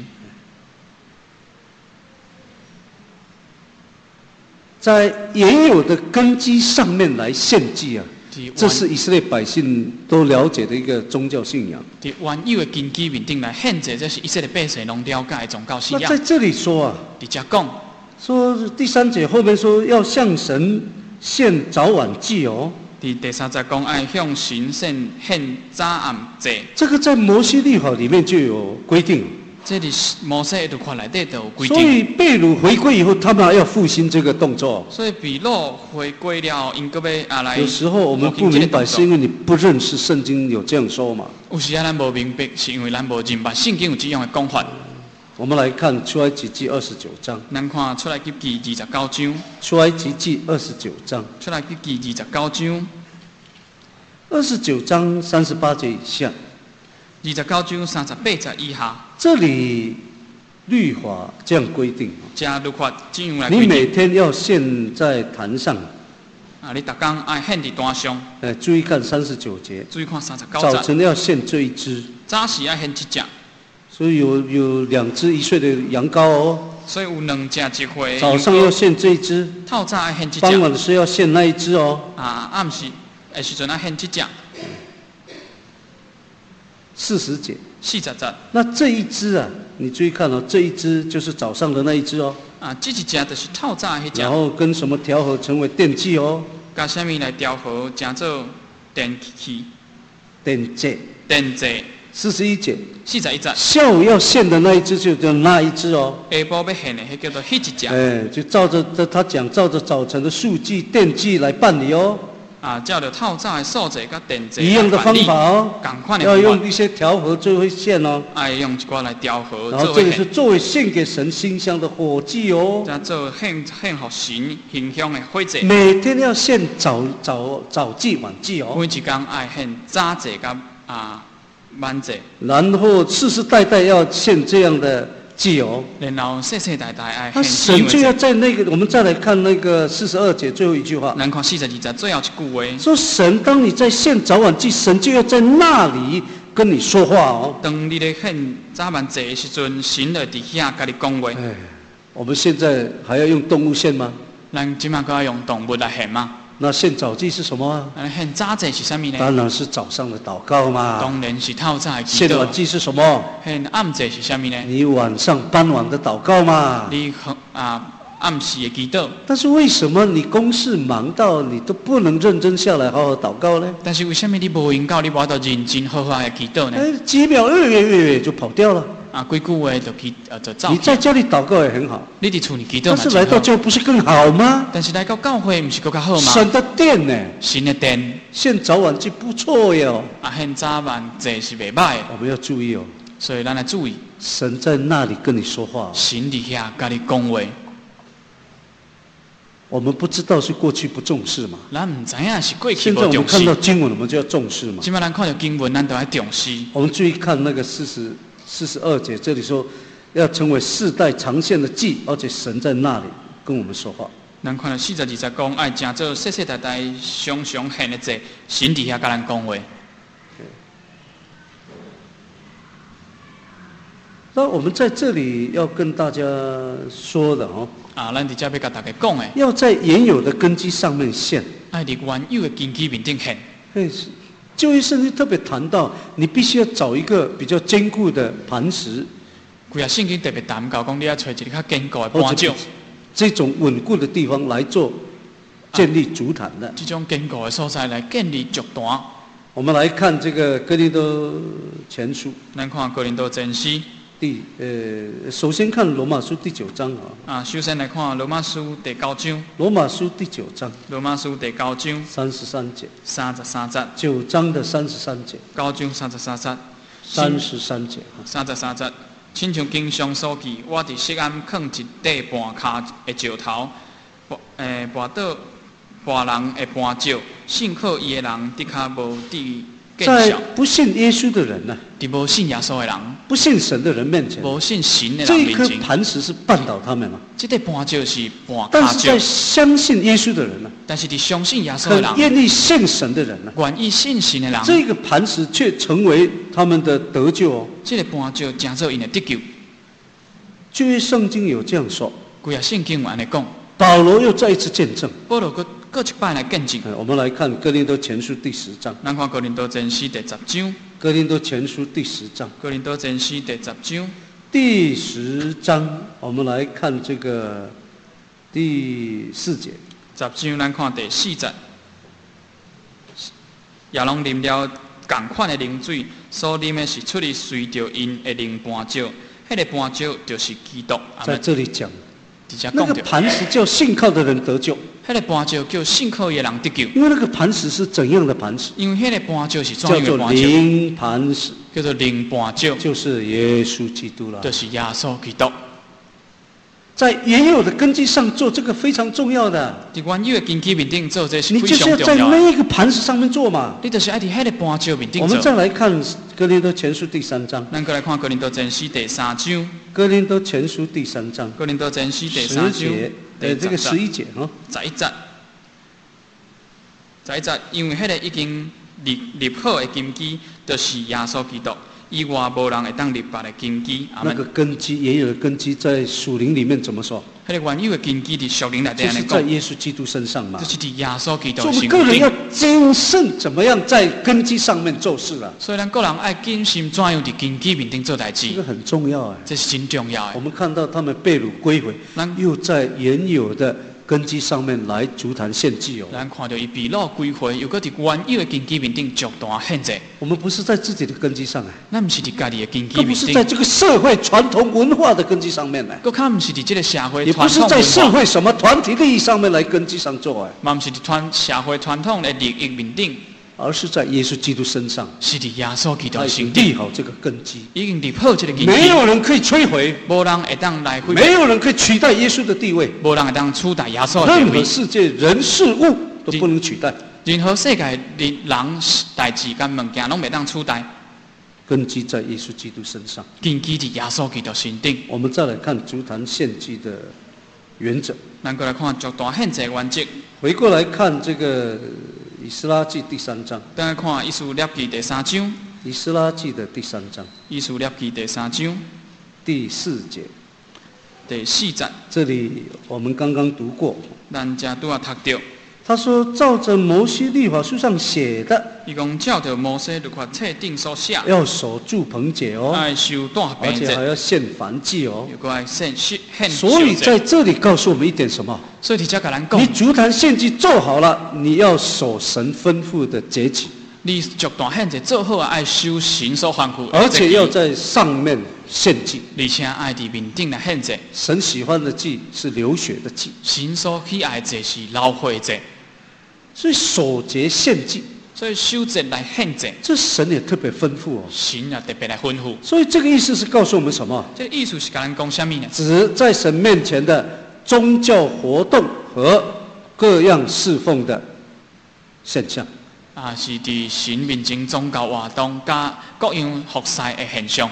在原有的根基上面來獻祭啊， 佇這是以色列百姓都了解的一個宗教信仰。 佇原有的根基面頂來獻祭，這是以色列百姓攏了解的宗教信仰。 那在這裡說啊， 佇遮講， 說第三節後面說要向神獻早晚祭哦， 佇第三節講愛向神獻獻早暗祭， 這個在摩西律法裡面就有規定。 這佇摩西的律法內底都有規所以定。 被擄回歸以後，他們還要復興這個動作。 所以被擄回歸了，因個要啊來。 有時候我們不明白，是因為你不認識聖經有這樣說嘛？ 有時啊，咱無明白，是因為咱無認白聖經有這樣的講法。 我們來看出埃及記二十九章。 咱看出來記記二十九章。 出埃及記二十九章。 出來記記二十九章。 二十九章三十八節以下。 二十九章三十八節以下。 這裡律法這樣規定。 這律法這樣來規定。 你每天要獻在壇上。 啊，你逐工爱献伫坛上。 哎，注意看三十九节。 注意看三十九早节。 晨要献这一只。 早时爱献一只。 所以有有两只一岁的羊羔哦。 所以有两只一岁。 早上要献这一只。 透早爱献一只。 傍晚的时候要献那一只哦。 啊，暗时的时阵爱献一只。 四十节。 四十节。 那这一只啊，你注意看哦，这一只就是早上的那一只哦。 啊，这一只就是透早的迄只。 然后跟什么调和成为奠祭哦？ 甲什么来调和，成做奠器？ 奠祭。 奠祭。 四十一节。 四十一节。 下午要献的那一只就叫那一只哦。 下晡要献的，迄叫做迄一只。 哎，就照着他讲，照着早晨的数据奠祭来办理哦。啊， 照着透早的数字甲奠祭一样的方法哦， 同款的方法， 要用一些调和最会献哦。 爱用一寡来调和。 然后这个是作为献给神馨香的火祭哦。 再做献献给神馨香的火祭。 每天要献早早早祭晚祭哦。 每一天爱献早祭甲啊晚祭。然后世世代代要献这样的祭哦。 然后世世代代爱献。神就要在那个，我们再来看那个四十二节最后一句话。 咱看四十二节最后一句话。 说神，当你在献早晚祭，神就要在那里跟你说话哦。 当你咧献早晚祭的时阵，神就伫遐甲你讲话。 哎，我们现在还要用动物献吗？ 咱即马搁要用动物来献吗？ 那献早祭是什么啊？ 献早祭是啥物呢？ 当然是早上的祷告嘛。 当然是透早的祈祷。 献晚祭是什么？ 献暗祭是啥物呢？ 你晚上傍晚的祷告嘛。 你啊暗时的祈祷。 但是为什么你公事忙到你都不能认真下来好好祷告呢？ 但是为什么你无闲到你无法度认真好好的祈祷呢？ 哎，几秒月月月月就跑掉了。啊， 几句话就祈呃就走。 你在家里祷告也很好。 你伫厝里祈祷嘛。 但是来到教不是更好吗？ 但是来到教会不是更加好吗？ 神的殿呢？ 神的殿。 献早晚祭不错哟。 啊，献早晚祭是袂歹。 我们要注意哦。 所以咱来注意。 神在那里跟你说话。 神伫遐甲你讲话。 我们不知道是过去不重视嘛？ 咱唔知影是过去现在我们看到经文，我们就要重视嘛。 今麦咱看到经文，咱都要重视。 我们注意看那个四十四十二节，这里说要成为世代常献的祭，而且神在那里跟我们说话。 咱看到四十二节讲，爱成做世世代代常常献的祭，神伫遐甲咱讲话。 那我们在这里要跟大家说的哦。 啊，咱伫遮要甲大家讲的。 要在原有的根基上面献。 爱伫原有的根基面顶献。 哎，旧约圣经特别谈到，你必须要找一个比较坚固的磐石。 规啊圣经特别谈到讲，你要找一个较坚固的磐石。 这种稳固的地方来做建立足坛的。 这种坚固的所在来建立足坛。 我们来看这个哥林多前书。 咱看哥林多前书。 第呃，首先看罗马书第九章啊。 啊，首先来看罗马书第九章。 罗马书第九章。 罗马书第九章。 三十三节。 三十三节。 九章的三十三节。 九章三十三节。 三十三节。 三十三节。亲像经上所记，我伫锡安放一块半骹的石头，诶，跋倒别人的絆石，信靠伊的人，的确无伫。 在不信耶稣的人呢、啊？ 伫无信耶稣的人， 不信神的人面前， 无信神的人这一面前， 颗磐石是绊倒他们了。 这块絆石是绊但是在相信耶稣的人呢、啊？ 但是伫相信耶稣的人， 很愿意信神的人呢、啊？ 愿意信神的人， 这个磐石却成为他们的得救哦。 这个絆石成做因的得救。 旧约圣经有这样说， 规啊圣经有安尼讲。 保罗又再一次见证。 保罗搁搁一摆来见证。 我们来看哥林多前书第十章。 咱看哥林多前书第十章。 哥林多前书第十章。 哥林多前书第十章。 第十章，我们来看这个第四节。 十章咱看第四节。也拢啉了同款的灵水，所啉的是出于随着因的灵磐石，迄个磐石就是基督。 在这里讲。那个磐石叫信靠的人得救， 那个磐石叫信靠的人得救。 因为那个磐石是怎样的磐石？ 因为那个磐石是怎样的磐石？ 叫做灵磐石， 叫做灵磐石， 就是耶稣基督了。 就是耶稣基督。 在原有的根基上做这个非常重要的。 在原有的根基面顶做这是非常重要的。你就是要在那个磐石上面做嘛。 你就是要在那个磐石面顶做。 我们再来看哥林多前书第三章。 咱再来看哥林多前书第三章。 哥林多前书第三章。 哥林多前书第三章。 十节，呃，这个十一节啊。 十一节。 十一节，因为迄个已经立立好的根基，就是耶稣基督。以外无人会当立别的根基。 那个根基，原有的根基在属灵里面怎么说？ 迄个原有的根基伫属灵内底安尼讲， 就是在耶稣基督身上嘛。 就是伫耶稣基督所以我们身个人要上。 谨慎，怎么样在根基上面做事啊？ 所以咱个人爱谨慎，怎样伫根基面顶做代志这，个很重要哎。 这是真重要的。 我们看到他们被掳归回， 咱又在原有的根基上面来足坛献祭哦。 咱看到伊被掳归回，又搁伫原有的根基面顶逐段献祭。 我们不是在自己的根基上哎， 咱毋是伫家己的根基更不面顶， 是在这个社会传统文化的根基上面来， 搁较毋是伫即个社会也不传统是在社文化， 会什么团体利益上面来根基上做哎， 嘛毋是伫传社会传统的利益面顶， 而是在耶稣基督身上， 是伫耶稣基督他已身顶， 经立好这个根基， 已经立好即个根没基， 有人可以摧毁， 无人会当来毁没灭， 有人可以取代耶稣的地位， 无人会当取代耶稣的任何地位。 世界人事物都不能取代。 任何世界的人代志甲物件拢袂当取代， 根基在耶稣基督身上。 根基伫耶稣基督身顶。 我们再来看足坛献祭的原则， 咱过来看逐段献祭原则， 回过来看这个以斯拉记第三章， 等下看以斯列记第三章， 以斯拉记的第三章以斯列记第三章第四节， 第四节， 这里我们刚刚读过， 咱遮拄啊读到， 他说照着摩西律法书上写的， 伊讲照着摩西律法册顶所写， 要守住棚节哦， 爱修大而且还饼节， 要献燔祭哦。 又过来献献献所以在酒节。 这里告诉我们一点什么？ 所以伫遮甲咱你讲， 足坛献祭做好了，你要守神吩咐的节期， 你逐段献祭做好啊，爱修神所吩咐的而且节要在上面献祭。 而且爱伫面顶来献祭。 神喜欢的祭是流血的祭， 神所喜爱的是流血节， 所以守节献祭， 所以守节来献祭， 这神也特别吩咐哦。 神也特别来吩咐。 所以这个意思是告诉我们什么？ 这个意思是甲咱讲啥物呢？ 指在神面前的宗教活动和各样侍奉的现象。 啊，是伫神面前宗教活动加各样服侍的现象。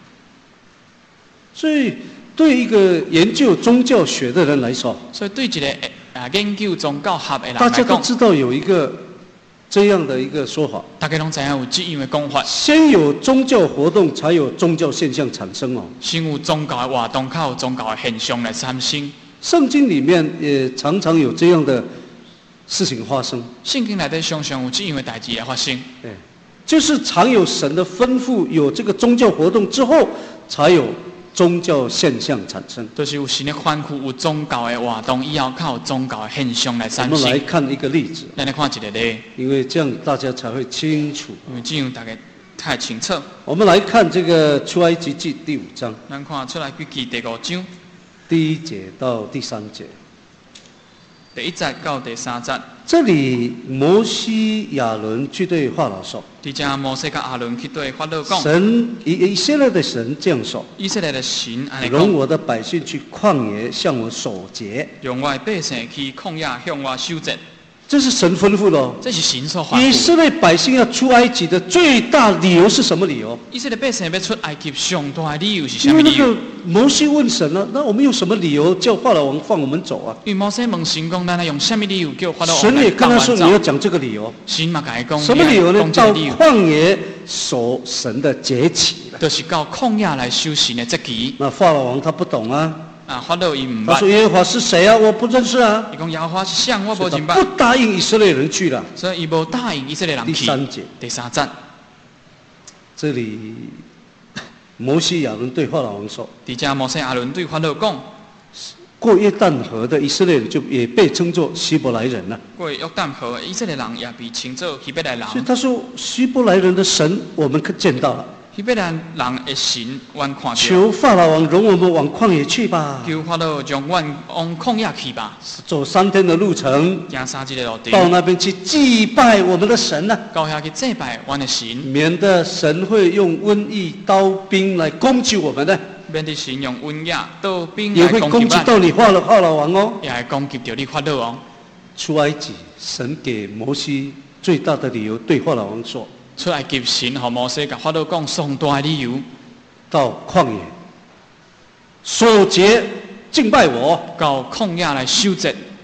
所以对一个研究宗教学的人来说， 所以对一个啊研究宗教学的人大家都来讲， 知道有一个这样的一个说法： 大家拢知影有这样的讲法， 先有宗教活动，才有宗教现象产生哦。 先有宗教的活动，才有宗教的现象来产生。 圣经里面也常常有这样的事情发生。 圣经内底常常有这样的代志来发生， 对，就是常有神的吩咐，有这个宗教活动之后，才有宗教现象产生。 就是有神的吩咐，有宗教的活动以后，才有宗教的现象来我产们来生。 看一个例子， 咱来看一个例， 因为这样大家才会清楚。 因为这样大家太清楚。 我们来看这个出埃及记第五章咱看出来，记第五章第一节到第三节， 第一节到第三节， 这里摩西亚伦去对法老说， 伫遮摩西甲亚伦去对法老讲， 神以以色列的神这样说， 以色列的神安尼容讲， 我的百姓去旷野向我守节， 用我的百姓去旷野向我守节， 这是神吩咐的哦。 这是神所吩咐。 以色列百姓要出埃及的最大理由是什么理由？ 以色列百姓要出埃及上大的理由是啥物理由？ 因为那个摩西问神了，那我们用什么理由叫法老王放我们走啊？ 因为摩西问神讲，咱要用什么理由叫法老王神也来放我跟他说，你要走？ 讲这个理由。 神嘛甲伊讲， 什么理由呢？ 你要到讲这个理由， 旷野守神的节期了。 就是到旷野来守神的节期。 那法老王他不懂啊， 啊，法老伊唔捌， 他说耶和华是谁啊？我不认识啊。 伊讲耶和华是谁，我无他真捌不，答应以色列人去了。 所以伊无答应以色列人去。 第三节， 第三节， 这里摩西亚伦对法老王说， 伫遮摩西亚伦对法老讲， 过约旦河的以色列人就也被称作希伯来人了。 过约旦河，以色列人也被称作希伯来人。 所以他说，希伯来人的神我们可见到了。 希伯来人的神，阮看到， 求法老王容我们往旷野去吧， 求法老将阮往旷野去吧， 走三天的路程， 行三日的路到程， 那边去祭拜我们的神呢、 到遐去祭拜阮的神， 免得神会用瘟疫、刀兵来攻击我们呢， 免得神用瘟疫、刀兵也会来攻击咱， 攻击到你法老法老王哦。 也会攻击到你法老王。 出埃及，神给摩西最大的理由对法老王说， 出来及神，和摩西甲法老讲上大的理由， 到旷野守节敬拜我， 到旷野来守节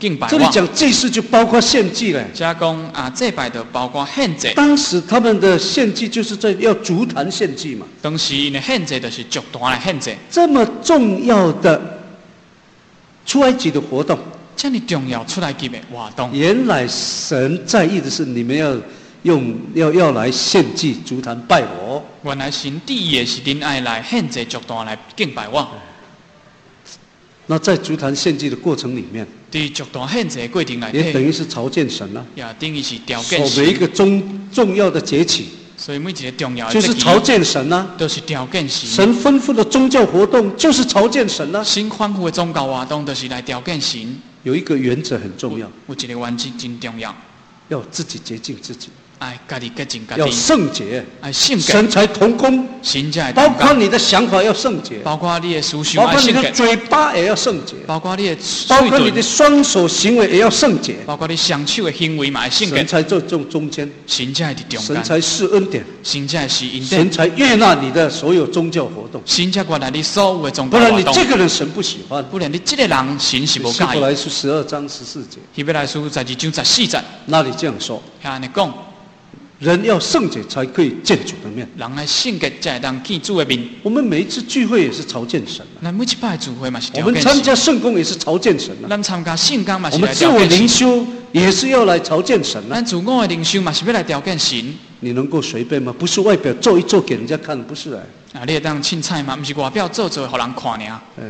敬拜我。 这里讲祭祀就包括献祭了。 加讲啊，祭拜就包括献祭。 当时他们的献祭就是在要足坛献祭嘛。 当时因的献祭就是足坛来献祭。 这么重要的出埃及的活动， 这么重要出埃及的活动， 原来神在意的是你们要用要要来献祭足坛拜我。 原来神第一的是恁爱来献祭足坛来敬拜我。 那在足坛献祭的过程里面， 在足坛献祭的过程内底， 也等于是朝见神了、啊。 也等于是条件守每一个重重要的节期， 所以每一个重要的就是朝见神啊， 都是条件神。 神吩咐的宗教活动就是朝见神啊。 神吩咐的宗教活动就是来条件神。 有一个原则很重要， 有一个原则真重要， 要自己洁净自己。 哎，家己洁净家己， 要圣洁， 哎，圣洁， 神才同工， 神才包括你的想法要圣洁， 包括你的思想， 包括你的嘴巴也要圣洁， 包括你的， 包括你的双手行为也要圣洁， 包括你双手的行为嘛要圣洁。 神才在中中间， 神才在中间， 神才是恩典， 神才是恩典， 神才悦纳你的所有宗教活动， 神才原来你所有的宗教活动。不然你活这个人神不喜欢， 不然你这个人神是不喜欢。 希伯来书十二章十四节， 希伯来书十二章十四节， 那里这样说， 遐尼讲。 人要圣洁才可以见主的面， 人爱圣洁才会当见主的面。 我们每一次聚会也是朝见神、啊， 咱每一摆聚会嘛是。 我们参加圣工也是朝见神啊。 咱参加圣工嘛是来条件神。我们自我灵修也是要来朝见神啊。 咱自我的灵修嘛是要来条件神。 你能够随便吗？不是外表做一做给人家看，不是哎。 啊，你会当凊彩嘛？不是外表做做给人看尔。 哎。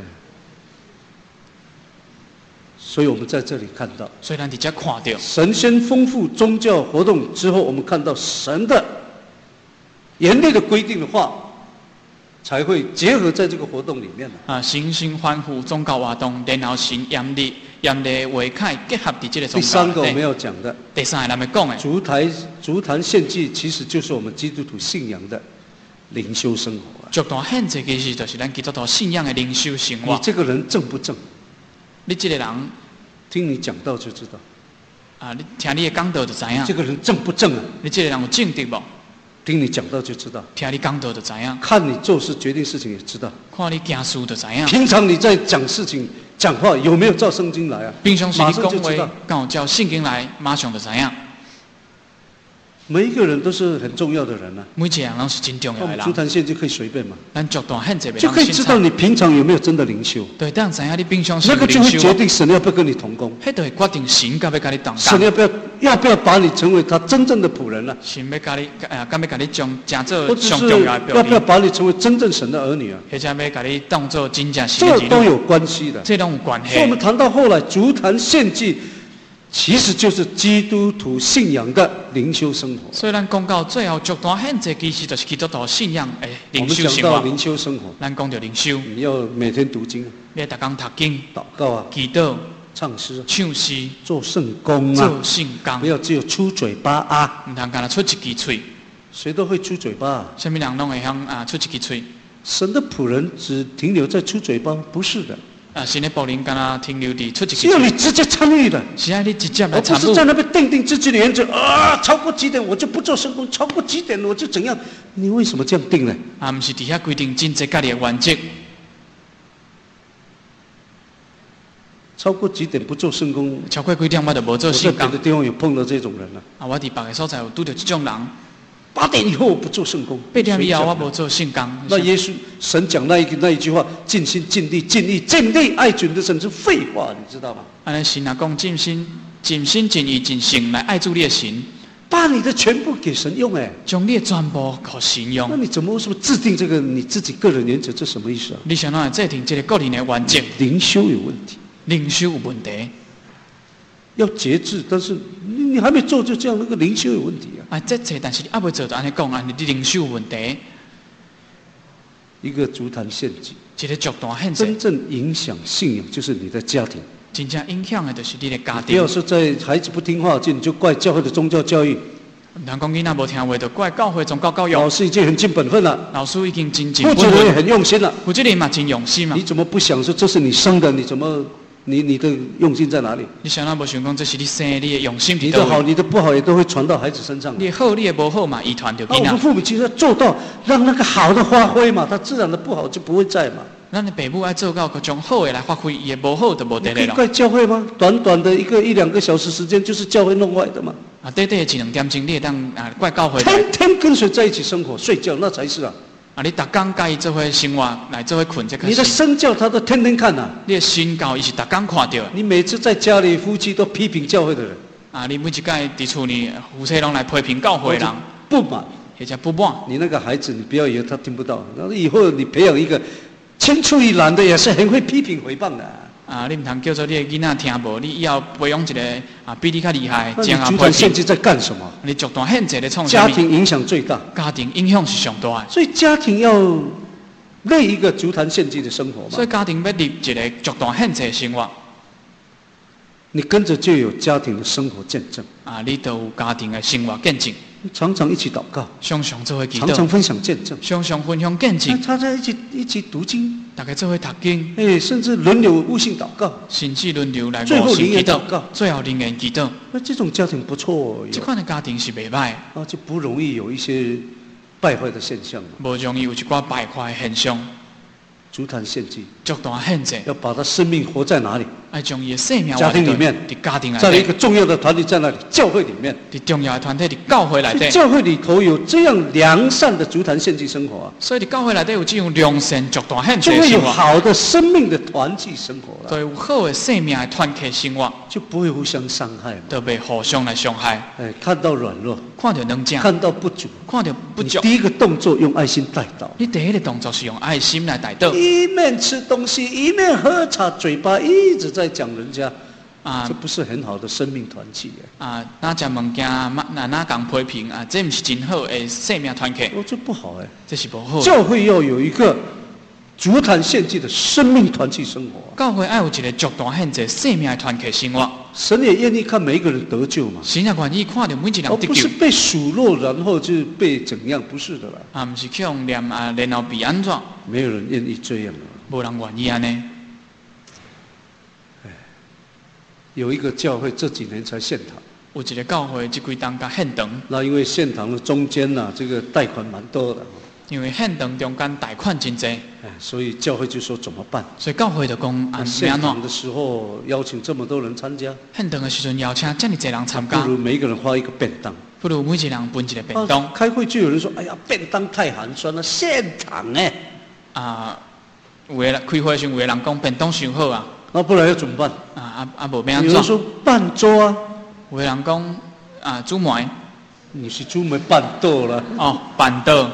所以我们在这里看到， 所以咱伫这看到， 神先丰富宗教活动之后，我们看到神的严厉的规定的话，才会结合在这个活动里面啊，神先吩咐宗教活动，然后神严厉严厉话开结合伫这个宗教。 第三个我们要讲的， 第三个咱们讲的， 足坛足坛献祭其实就是我们基督徒信仰的灵修生活、啊。 足坛献祭其实就是咱基督徒信仰的灵修生活。 你这个人正不正？ 你这个人。 听你讲道就知道， 啊，你听你的讲道就知影。 这个人正不正啊？ 你这个人有正直无？ 听你讲道就知道。 听你讲道就知影。 看你做事决定事情也知道。 看你行事就知影。 平常你在讲事情、讲话有没有照圣经来啊？平常时你讲话，刚好照圣经来，马上就知影。 每一个人都是很重要的人啊。 每一个人都是真重要的人。 足坛献祭可以随便嘛？ 咱足坛献祭就可以知道你平常有没有真的灵修。 对，当知影你平常是那个就会决定神要不要跟你同工。 迄就会决定神要不要跟你同工。 神要不要要不要把你成为他真正的仆人啊？ 神要跟你呃，敢要跟你将真做上重要的。要不要把你成为真正神的儿女啊？ 或者要跟你当做真正神的儿女。 这都有关系的。 这都有关系。 所以我们谈到后来足坛献祭。其实就是基督徒信仰的灵修生活。 所以咱讲到最后，足坛献祭其实就是基督徒信仰诶灵修生活。 我们讲到灵修生活， 咱讲到灵修， 你要每天读经， 你要逐工读经、 祷告啊、 祈祷、 唱诗、 唱诗、 做圣工啊， 做圣工， 不要只有出嘴巴啊， 唔通干那出一支嘴。 谁都会出嘴巴、啊， 什么人拢会晓啊出一支嘴。 神的仆人只停留在出嘴巴，不是的。 啊，神的仆人敢若停留伫出一支只有你直接参与的， 是啊，你直接来参与， 而不是在那边定定自己的原则啊，超过几点我就不做圣工，超过几点我就怎样？你为什么这样定呢？ 啊，不是底下规定真济家己的原则。 超过几点不做圣工？ 超过几点我就无做圣工。 我在别的地方有碰到这种人了。 啊，我伫别个所在有拄到这种人。 八点以后我不做圣工， 八点以后我不做圣工。 那耶稣神讲那一那一句话，尽心尽力尽力尽力爱主的神是废话，你知道吗？ 安尼神啊讲尽心尽心尽意尽性来爱主你的神， 把你的全部给神用哎， 将你的全部给神用。 那你怎么为什么制定这个你自己个人原则？这什么意思啊？ 你想要制定这个个人的原则？ 灵修有问题， 灵修有问题。 要节制，但是你你还没做就这样，那个灵修有问题啊！ 啊，节制，但是你还没做就安尼讲，安尼你灵修有问题。 一个足坛献祭， 一个足坛献祭， 真正影响信仰就是你的家庭。 真正影响的就是你的家庭。 不要说在孩子不听话，就你就怪教会的宗教教育。 人讲囡仔无听话，就怪教会宗教教育。 老师已经很尽本分了， 老师已经真尽本分， 负责人也很用心了， 负责人嘛真用心嘛。 你怎么不想说这是你生的？你怎么？你你的用心在哪里？ 你想那无想讲，这是你生的，你的用心。 你的好，你的不好也都会传到孩子身上。 你的好，你的不好嘛，遗传就囡仔。 我们父母亲要做到让那个好的发挥嘛，他自然的不好就不会在嘛。 咱的父母爱做到，将好的来发挥，也无好就无得了。 你可以怪教会吗？短短的一个一两个小时时间，就是教会弄坏的嘛。 啊，短短一两点钟，你会当啊怪教会。 天天跟谁在一起生活、睡觉，那才是啊。 啊，你逐工甲伊做伙生活，来做伙困，这个你的身教他都天天看呐、啊。 你的身教伊是逐工看到。 你每次在家里，夫妻都批评教会的人。 啊，你每一届伫厝里，夫妻拢来批评教会人， 不满， 或者不满。 你那个孩子，你不要以为他听不到，然后以后你培养一个青出于蓝的，也是很会批评诽谤的。 啊，你唔通叫做你的囡仔听无，你以后培养一个啊比你较厉害， 那你集团献祭在干什么？ 你集团献祭在创啥？ 家庭影响最大， 家庭影响是上大的。 所以家庭要立一个集团献祭的生活嘛。 所以家庭要立一个集团献祭的生活。 你跟着就有家庭的生活见证啊！你都有家庭的生活见证， 常常一起祷告， 常常做伙祈祷， 常常分享见证， 常常分享见证， 大家一起一起读经， 大家做伙读经， 哎，甚至轮流悟性祷告， 甚至轮流来最后灵言祷告， 最后灵言祈祷。 那这种家庭不错， 这款的家庭是袂歹， 啊，就不容易有一些败坏的现象， 不容易有一寡败坏的现象。 集团献祭， 集团献祭， 要把他生命活在哪里？ 爱将伊的生命家庭里面， 伫家庭里面， 在一个重要的团体在那里，教会里面， 伫重要的团体伫教会内底， 教会里头有这样良善的集团献祭生活啊， 所以伫教会内底有这种良善集团献祭就会有生活， 好的生命的团契生活了， 就有好的生命的团契生活， 就不会互相伤害嘛， 就袂互相来伤害。 哎，看到软弱， 看到能正， 看到不足， 看到不足， 第一个动作用爱心带到， 你第一个动作是用爱心来带到， 一面吃东西一面喝茶，嘴巴一直在讲人家。啊，这不是很好的生命团契耶！ 啊，哪食物件，哪哪讲批评啊，这不是真好的生命团契。 哦，这不好哎， 这是不好。 教会要有一个集团献祭的生命团契生活。 教会要有一个集团献祭生命的团契生活。 神也愿意看每一个人得救嘛。 神也愿意看到每一个人得救。 而不是被数落，然后就被怎样？不是的啦。 啊，不是去用念啊，然后被安怎？ 没有人愿意这样的。 无人愿意安尼。 有一个教会这几年才献堂， 有一个教会这几当甲献堂。 那因为献堂的中间呐、啊，这个贷款蛮多的。 因为献堂中间贷款真多， 哎，所以教会就说怎么办？ 所以教会就讲啊， 献堂的时候邀请这么多人参加， 献堂的时阵邀请这么多人参加， 不如每一个人花一个便当。 不如每一个人分一个便当。 啊、开会就有人说：“哎呀，便当太寒酸了，献堂哎。” 啊，有的开会时有的人讲便当伤好啊。 那不然要怎么办？ 啊啊啊！无变安怎？ 有人说办桌啊， 有的人讲啊煮糜， 你是煮糜办桌了哦，办桌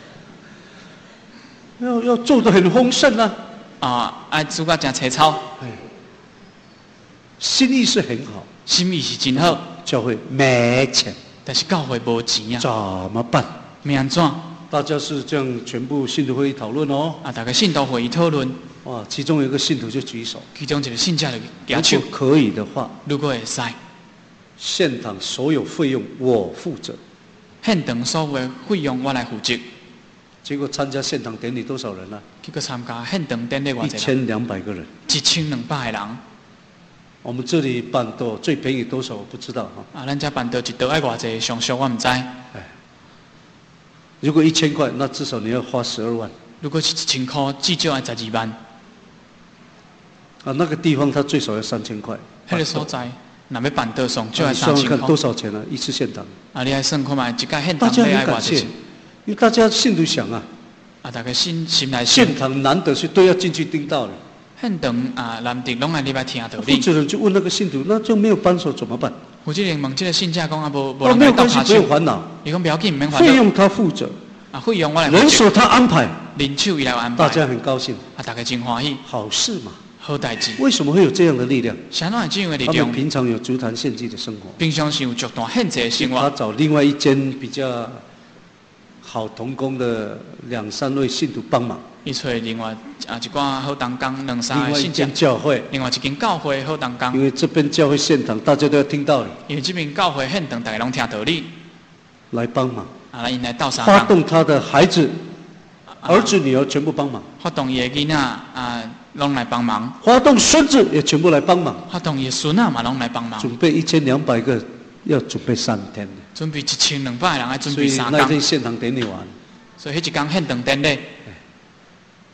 要要做得很丰盛啊！ 啊，爱煮到真粗糙， 哎，心意是很好， 心意是真好， 教会没钱， 但是教会无钱啊， 怎么办？ 要安怎？ 大家是这样全部信徒会议讨论哦。 啊，大家信徒会议讨论。 哇，其中有一个信徒就举手， 其中一个信者就举手。 如果可以的话， 如果会使， 献堂所有费用我负责。 献堂所有的费用我来负责。 结果参加献堂典礼多少人啊？ 结果参加献堂典礼多少人？ 一千两百个人。 一千两百个人。 我们这里办桌最便宜多少我不知道哈。 啊，咱这办桌一桌爱偌济？上俗我唔知。哎， 如果一千块，那至少你要花十二万。 如果是一千块，至少要十二万。 啊，那个地方它最少要三千块。 那个所在，若要办桌上就要三千块。 看多少钱呢、啊？一次献堂。 啊，你还算看嘛？一届献大堂家很感谢，因为大家信徒想啊。 啊，大家心心来想。 献堂难得是都要进去听道理。 献堂啊，难得拢来礼拜听道理。负责人就问那个信徒，那就没有帮手怎么办？ 负责人问这个信者讲啊，无无人来倒下去。不用烦恼。 伊讲不要紧，唔免烦恼。 费用他负责。 啊，费用我来负责。 人手他安排。 人手伊来安排。 大家很高兴。 啊，大家真欢喜。 好事嘛。 好代志。 为什么会有这样的力量？ 啥哪有这样的力量？ 他们平常有集团献祭的生活。 平常是有集团献祭的生活。 他找另外一间比较好同工的两三位信徒帮忙。 伊找另外啊一寡好同工两三个信徒。 另外一间教会。 另外一间教会好同工。 因为这边教会献堂，大家都要听道理。 因为这边教会献堂，大家拢听道理。 来帮忙。 啊，来因来斗相。 发动他的孩子、儿子、女儿全部帮忙。 发动伊的囡仔啊。拢来帮忙， 发动孙子也全部来帮忙， 发动伊孙仔嘛拢来帮忙。 准备一千两百个，要准备三天。 准备一千两百人要准备三天。 所以那天献堂典礼完， 所以迄一天献堂典礼，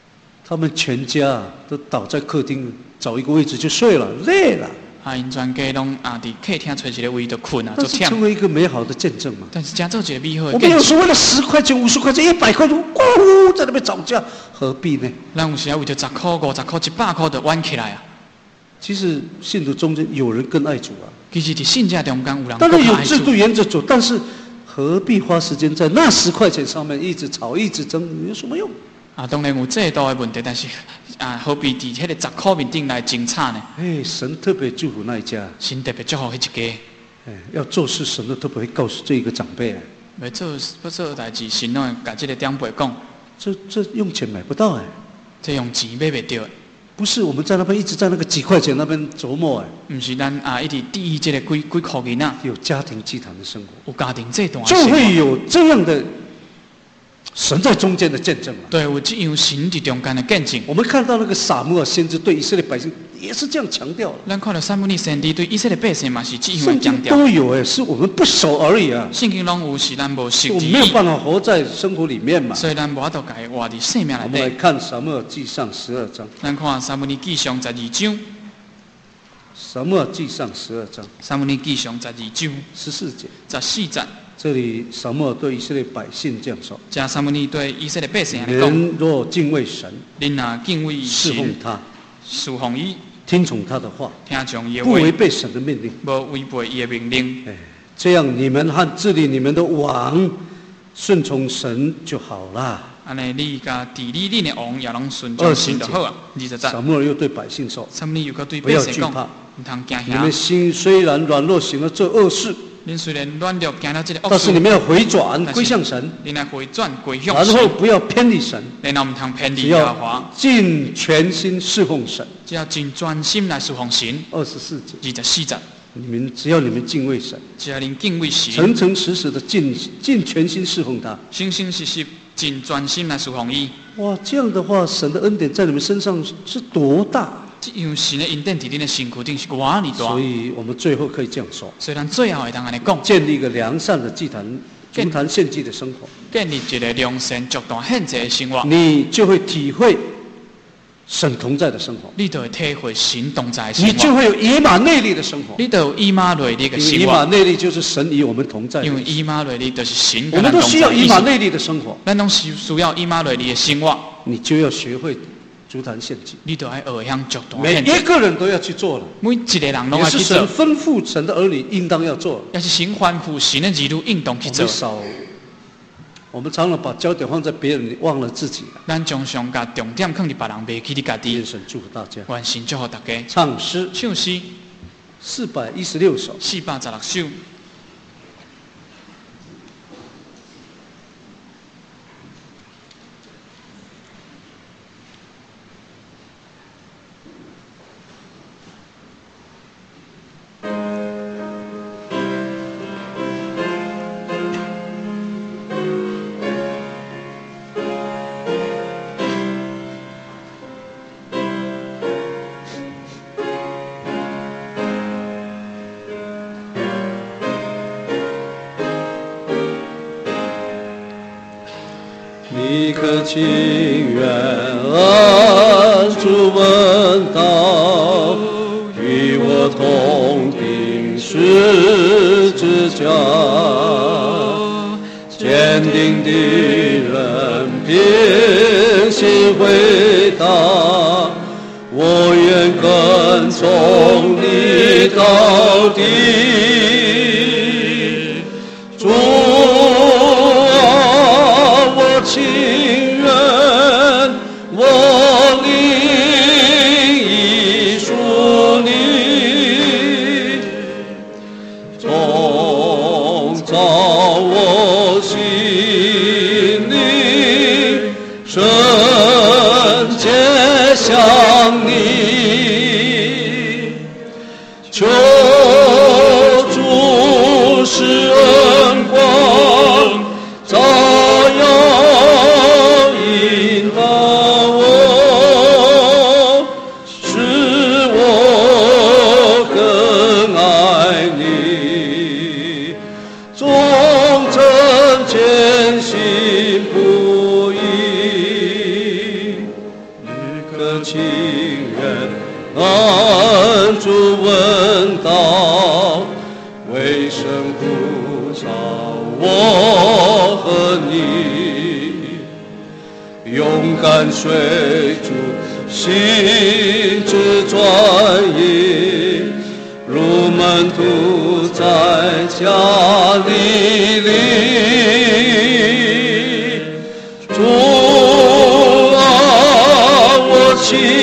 他们全家都倒在客厅，找一个位置就睡了，累了。 啊，因全家拢啊伫客厅找一个位就困啊， 但就是忝。 成为一个美好的见证嘛。 但是加做一个美好的我们见证。 有时候为了十块钱、五十块钱、一百块钱，咕在那边吵架，何必呢？ 咱有时啊为着十块、五十块、一百块就弯起来啊。 其实信徒中间有人更爱主啊。 其实伫信者中间有人当然有更爱主制度沿着走，但是何必花时间在那十块钱上面一直吵、一直争，有什么用？ 啊，当然有制度的问题，但是啊，何必伫迄个十块面顶来争吵呢？ 哎，神特别祝福那一家。 神特别祝福迄一家。 哎，要做事，神都特别会告诉这一个长辈。 要做要做代志，神拢会甲这个长辈讲。 这这用钱买不到哎。 这用钱买袂到。 不是我们在那边一直在那个几块钱那边琢磨哎。 不是咱啊一直第一这个几几块银啊。 有家庭祭坛的生活。 有家庭这段。 就会有这样的。神在中间的见证了， 对，有这样神在中间的见证。 我们看到那个撒母耳先知对以色列百姓也是这样强调的。 咱看到撒母耳先知对以色列百姓嘛是这样的强调。 圣经都有哎，是我们不熟而已啊。 圣经拢有，是咱无熟。 我们没有办法活在生活里面嘛。 所以咱无法度家活伫生命里底。 我们来看撒母耳记上十二章。 咱看撒母耳记上十二章。 撒母耳记上十二章。 撒母耳记上十二章十四节。 十四节。 这里撒母耳对以色列百姓这样说： 加撒母耳对以色列百姓来讲， 人若敬畏神， 恁若敬畏侍奉他， 侍奉伊， 听从他的话， 听从伊的不话， 违背神的命令， 无违背伊的命令。 哎，这样你们和治理你们的王顺从神就好了。 安尼，你甲治理恁的王也拢顺从神就好啊。二十节。 撒母耳又对百姓说： 撒母耳又搁对百姓讲，唔通惊吓。 你们心虽然软弱，行了这恶事。 恁虽然软弱，行了这个恶事， 但是你们要回转，归向神。 你来回转，归向神。 然后不要偏离神。 然后唔通偏离耶和华。 尽全心侍奉神。 只要尽专心来侍奉神。 二十四节。 二十四节。 你们只要你们敬畏神， 只要您敬畏神， 诚诚实实的尽尽全心侍奉他， 心心实实尽专心来侍奉伊。 哇，这样的话，神的恩典在你们身上是多大？ 这样神的恩典在恁的身躯顶是偌尔大。 所以我们最后可以这样说： 所以咱最后会当安尼讲， 建立一个良善的祭坛、足坛献祭的生活， 建立一个良善足坛献祭的生活， 你就会体会神同在的生活， 你就会体会神同在的生活， 你就会有以马内利的生活， 你就有以马内利的生活。 以马内利就是神与我们同在， 因为以马内利就是神。 我们都需要以马内利的生活， 咱都需需要以马内利的生活。 你就要学会足坛献祭， 你就要学向足坛献祭。每一个人都要去做了， 每一个人都要去做。 也是神吩咐神的儿女应当要做， 也是神吩咐神的儿女应当去做。 少。我们常常把焦点放在别人，忘了自己。 咱常常把重点放在别人，袂记你家己。 愿神祝福大家。 愿神祝福大家。 唱诗， 唱诗， 四百一十六首。 四百十六首。 你可情愿按主问道，与我同定十字架，坚定的人平心回答，我愿跟从你到底。主情愿我灵已属你，创造我心灵，圣洁像你，求主施恩光照耀。做为神呼召我和你，勇敢随主心志专一，如门徒在加利利。主啊，我亲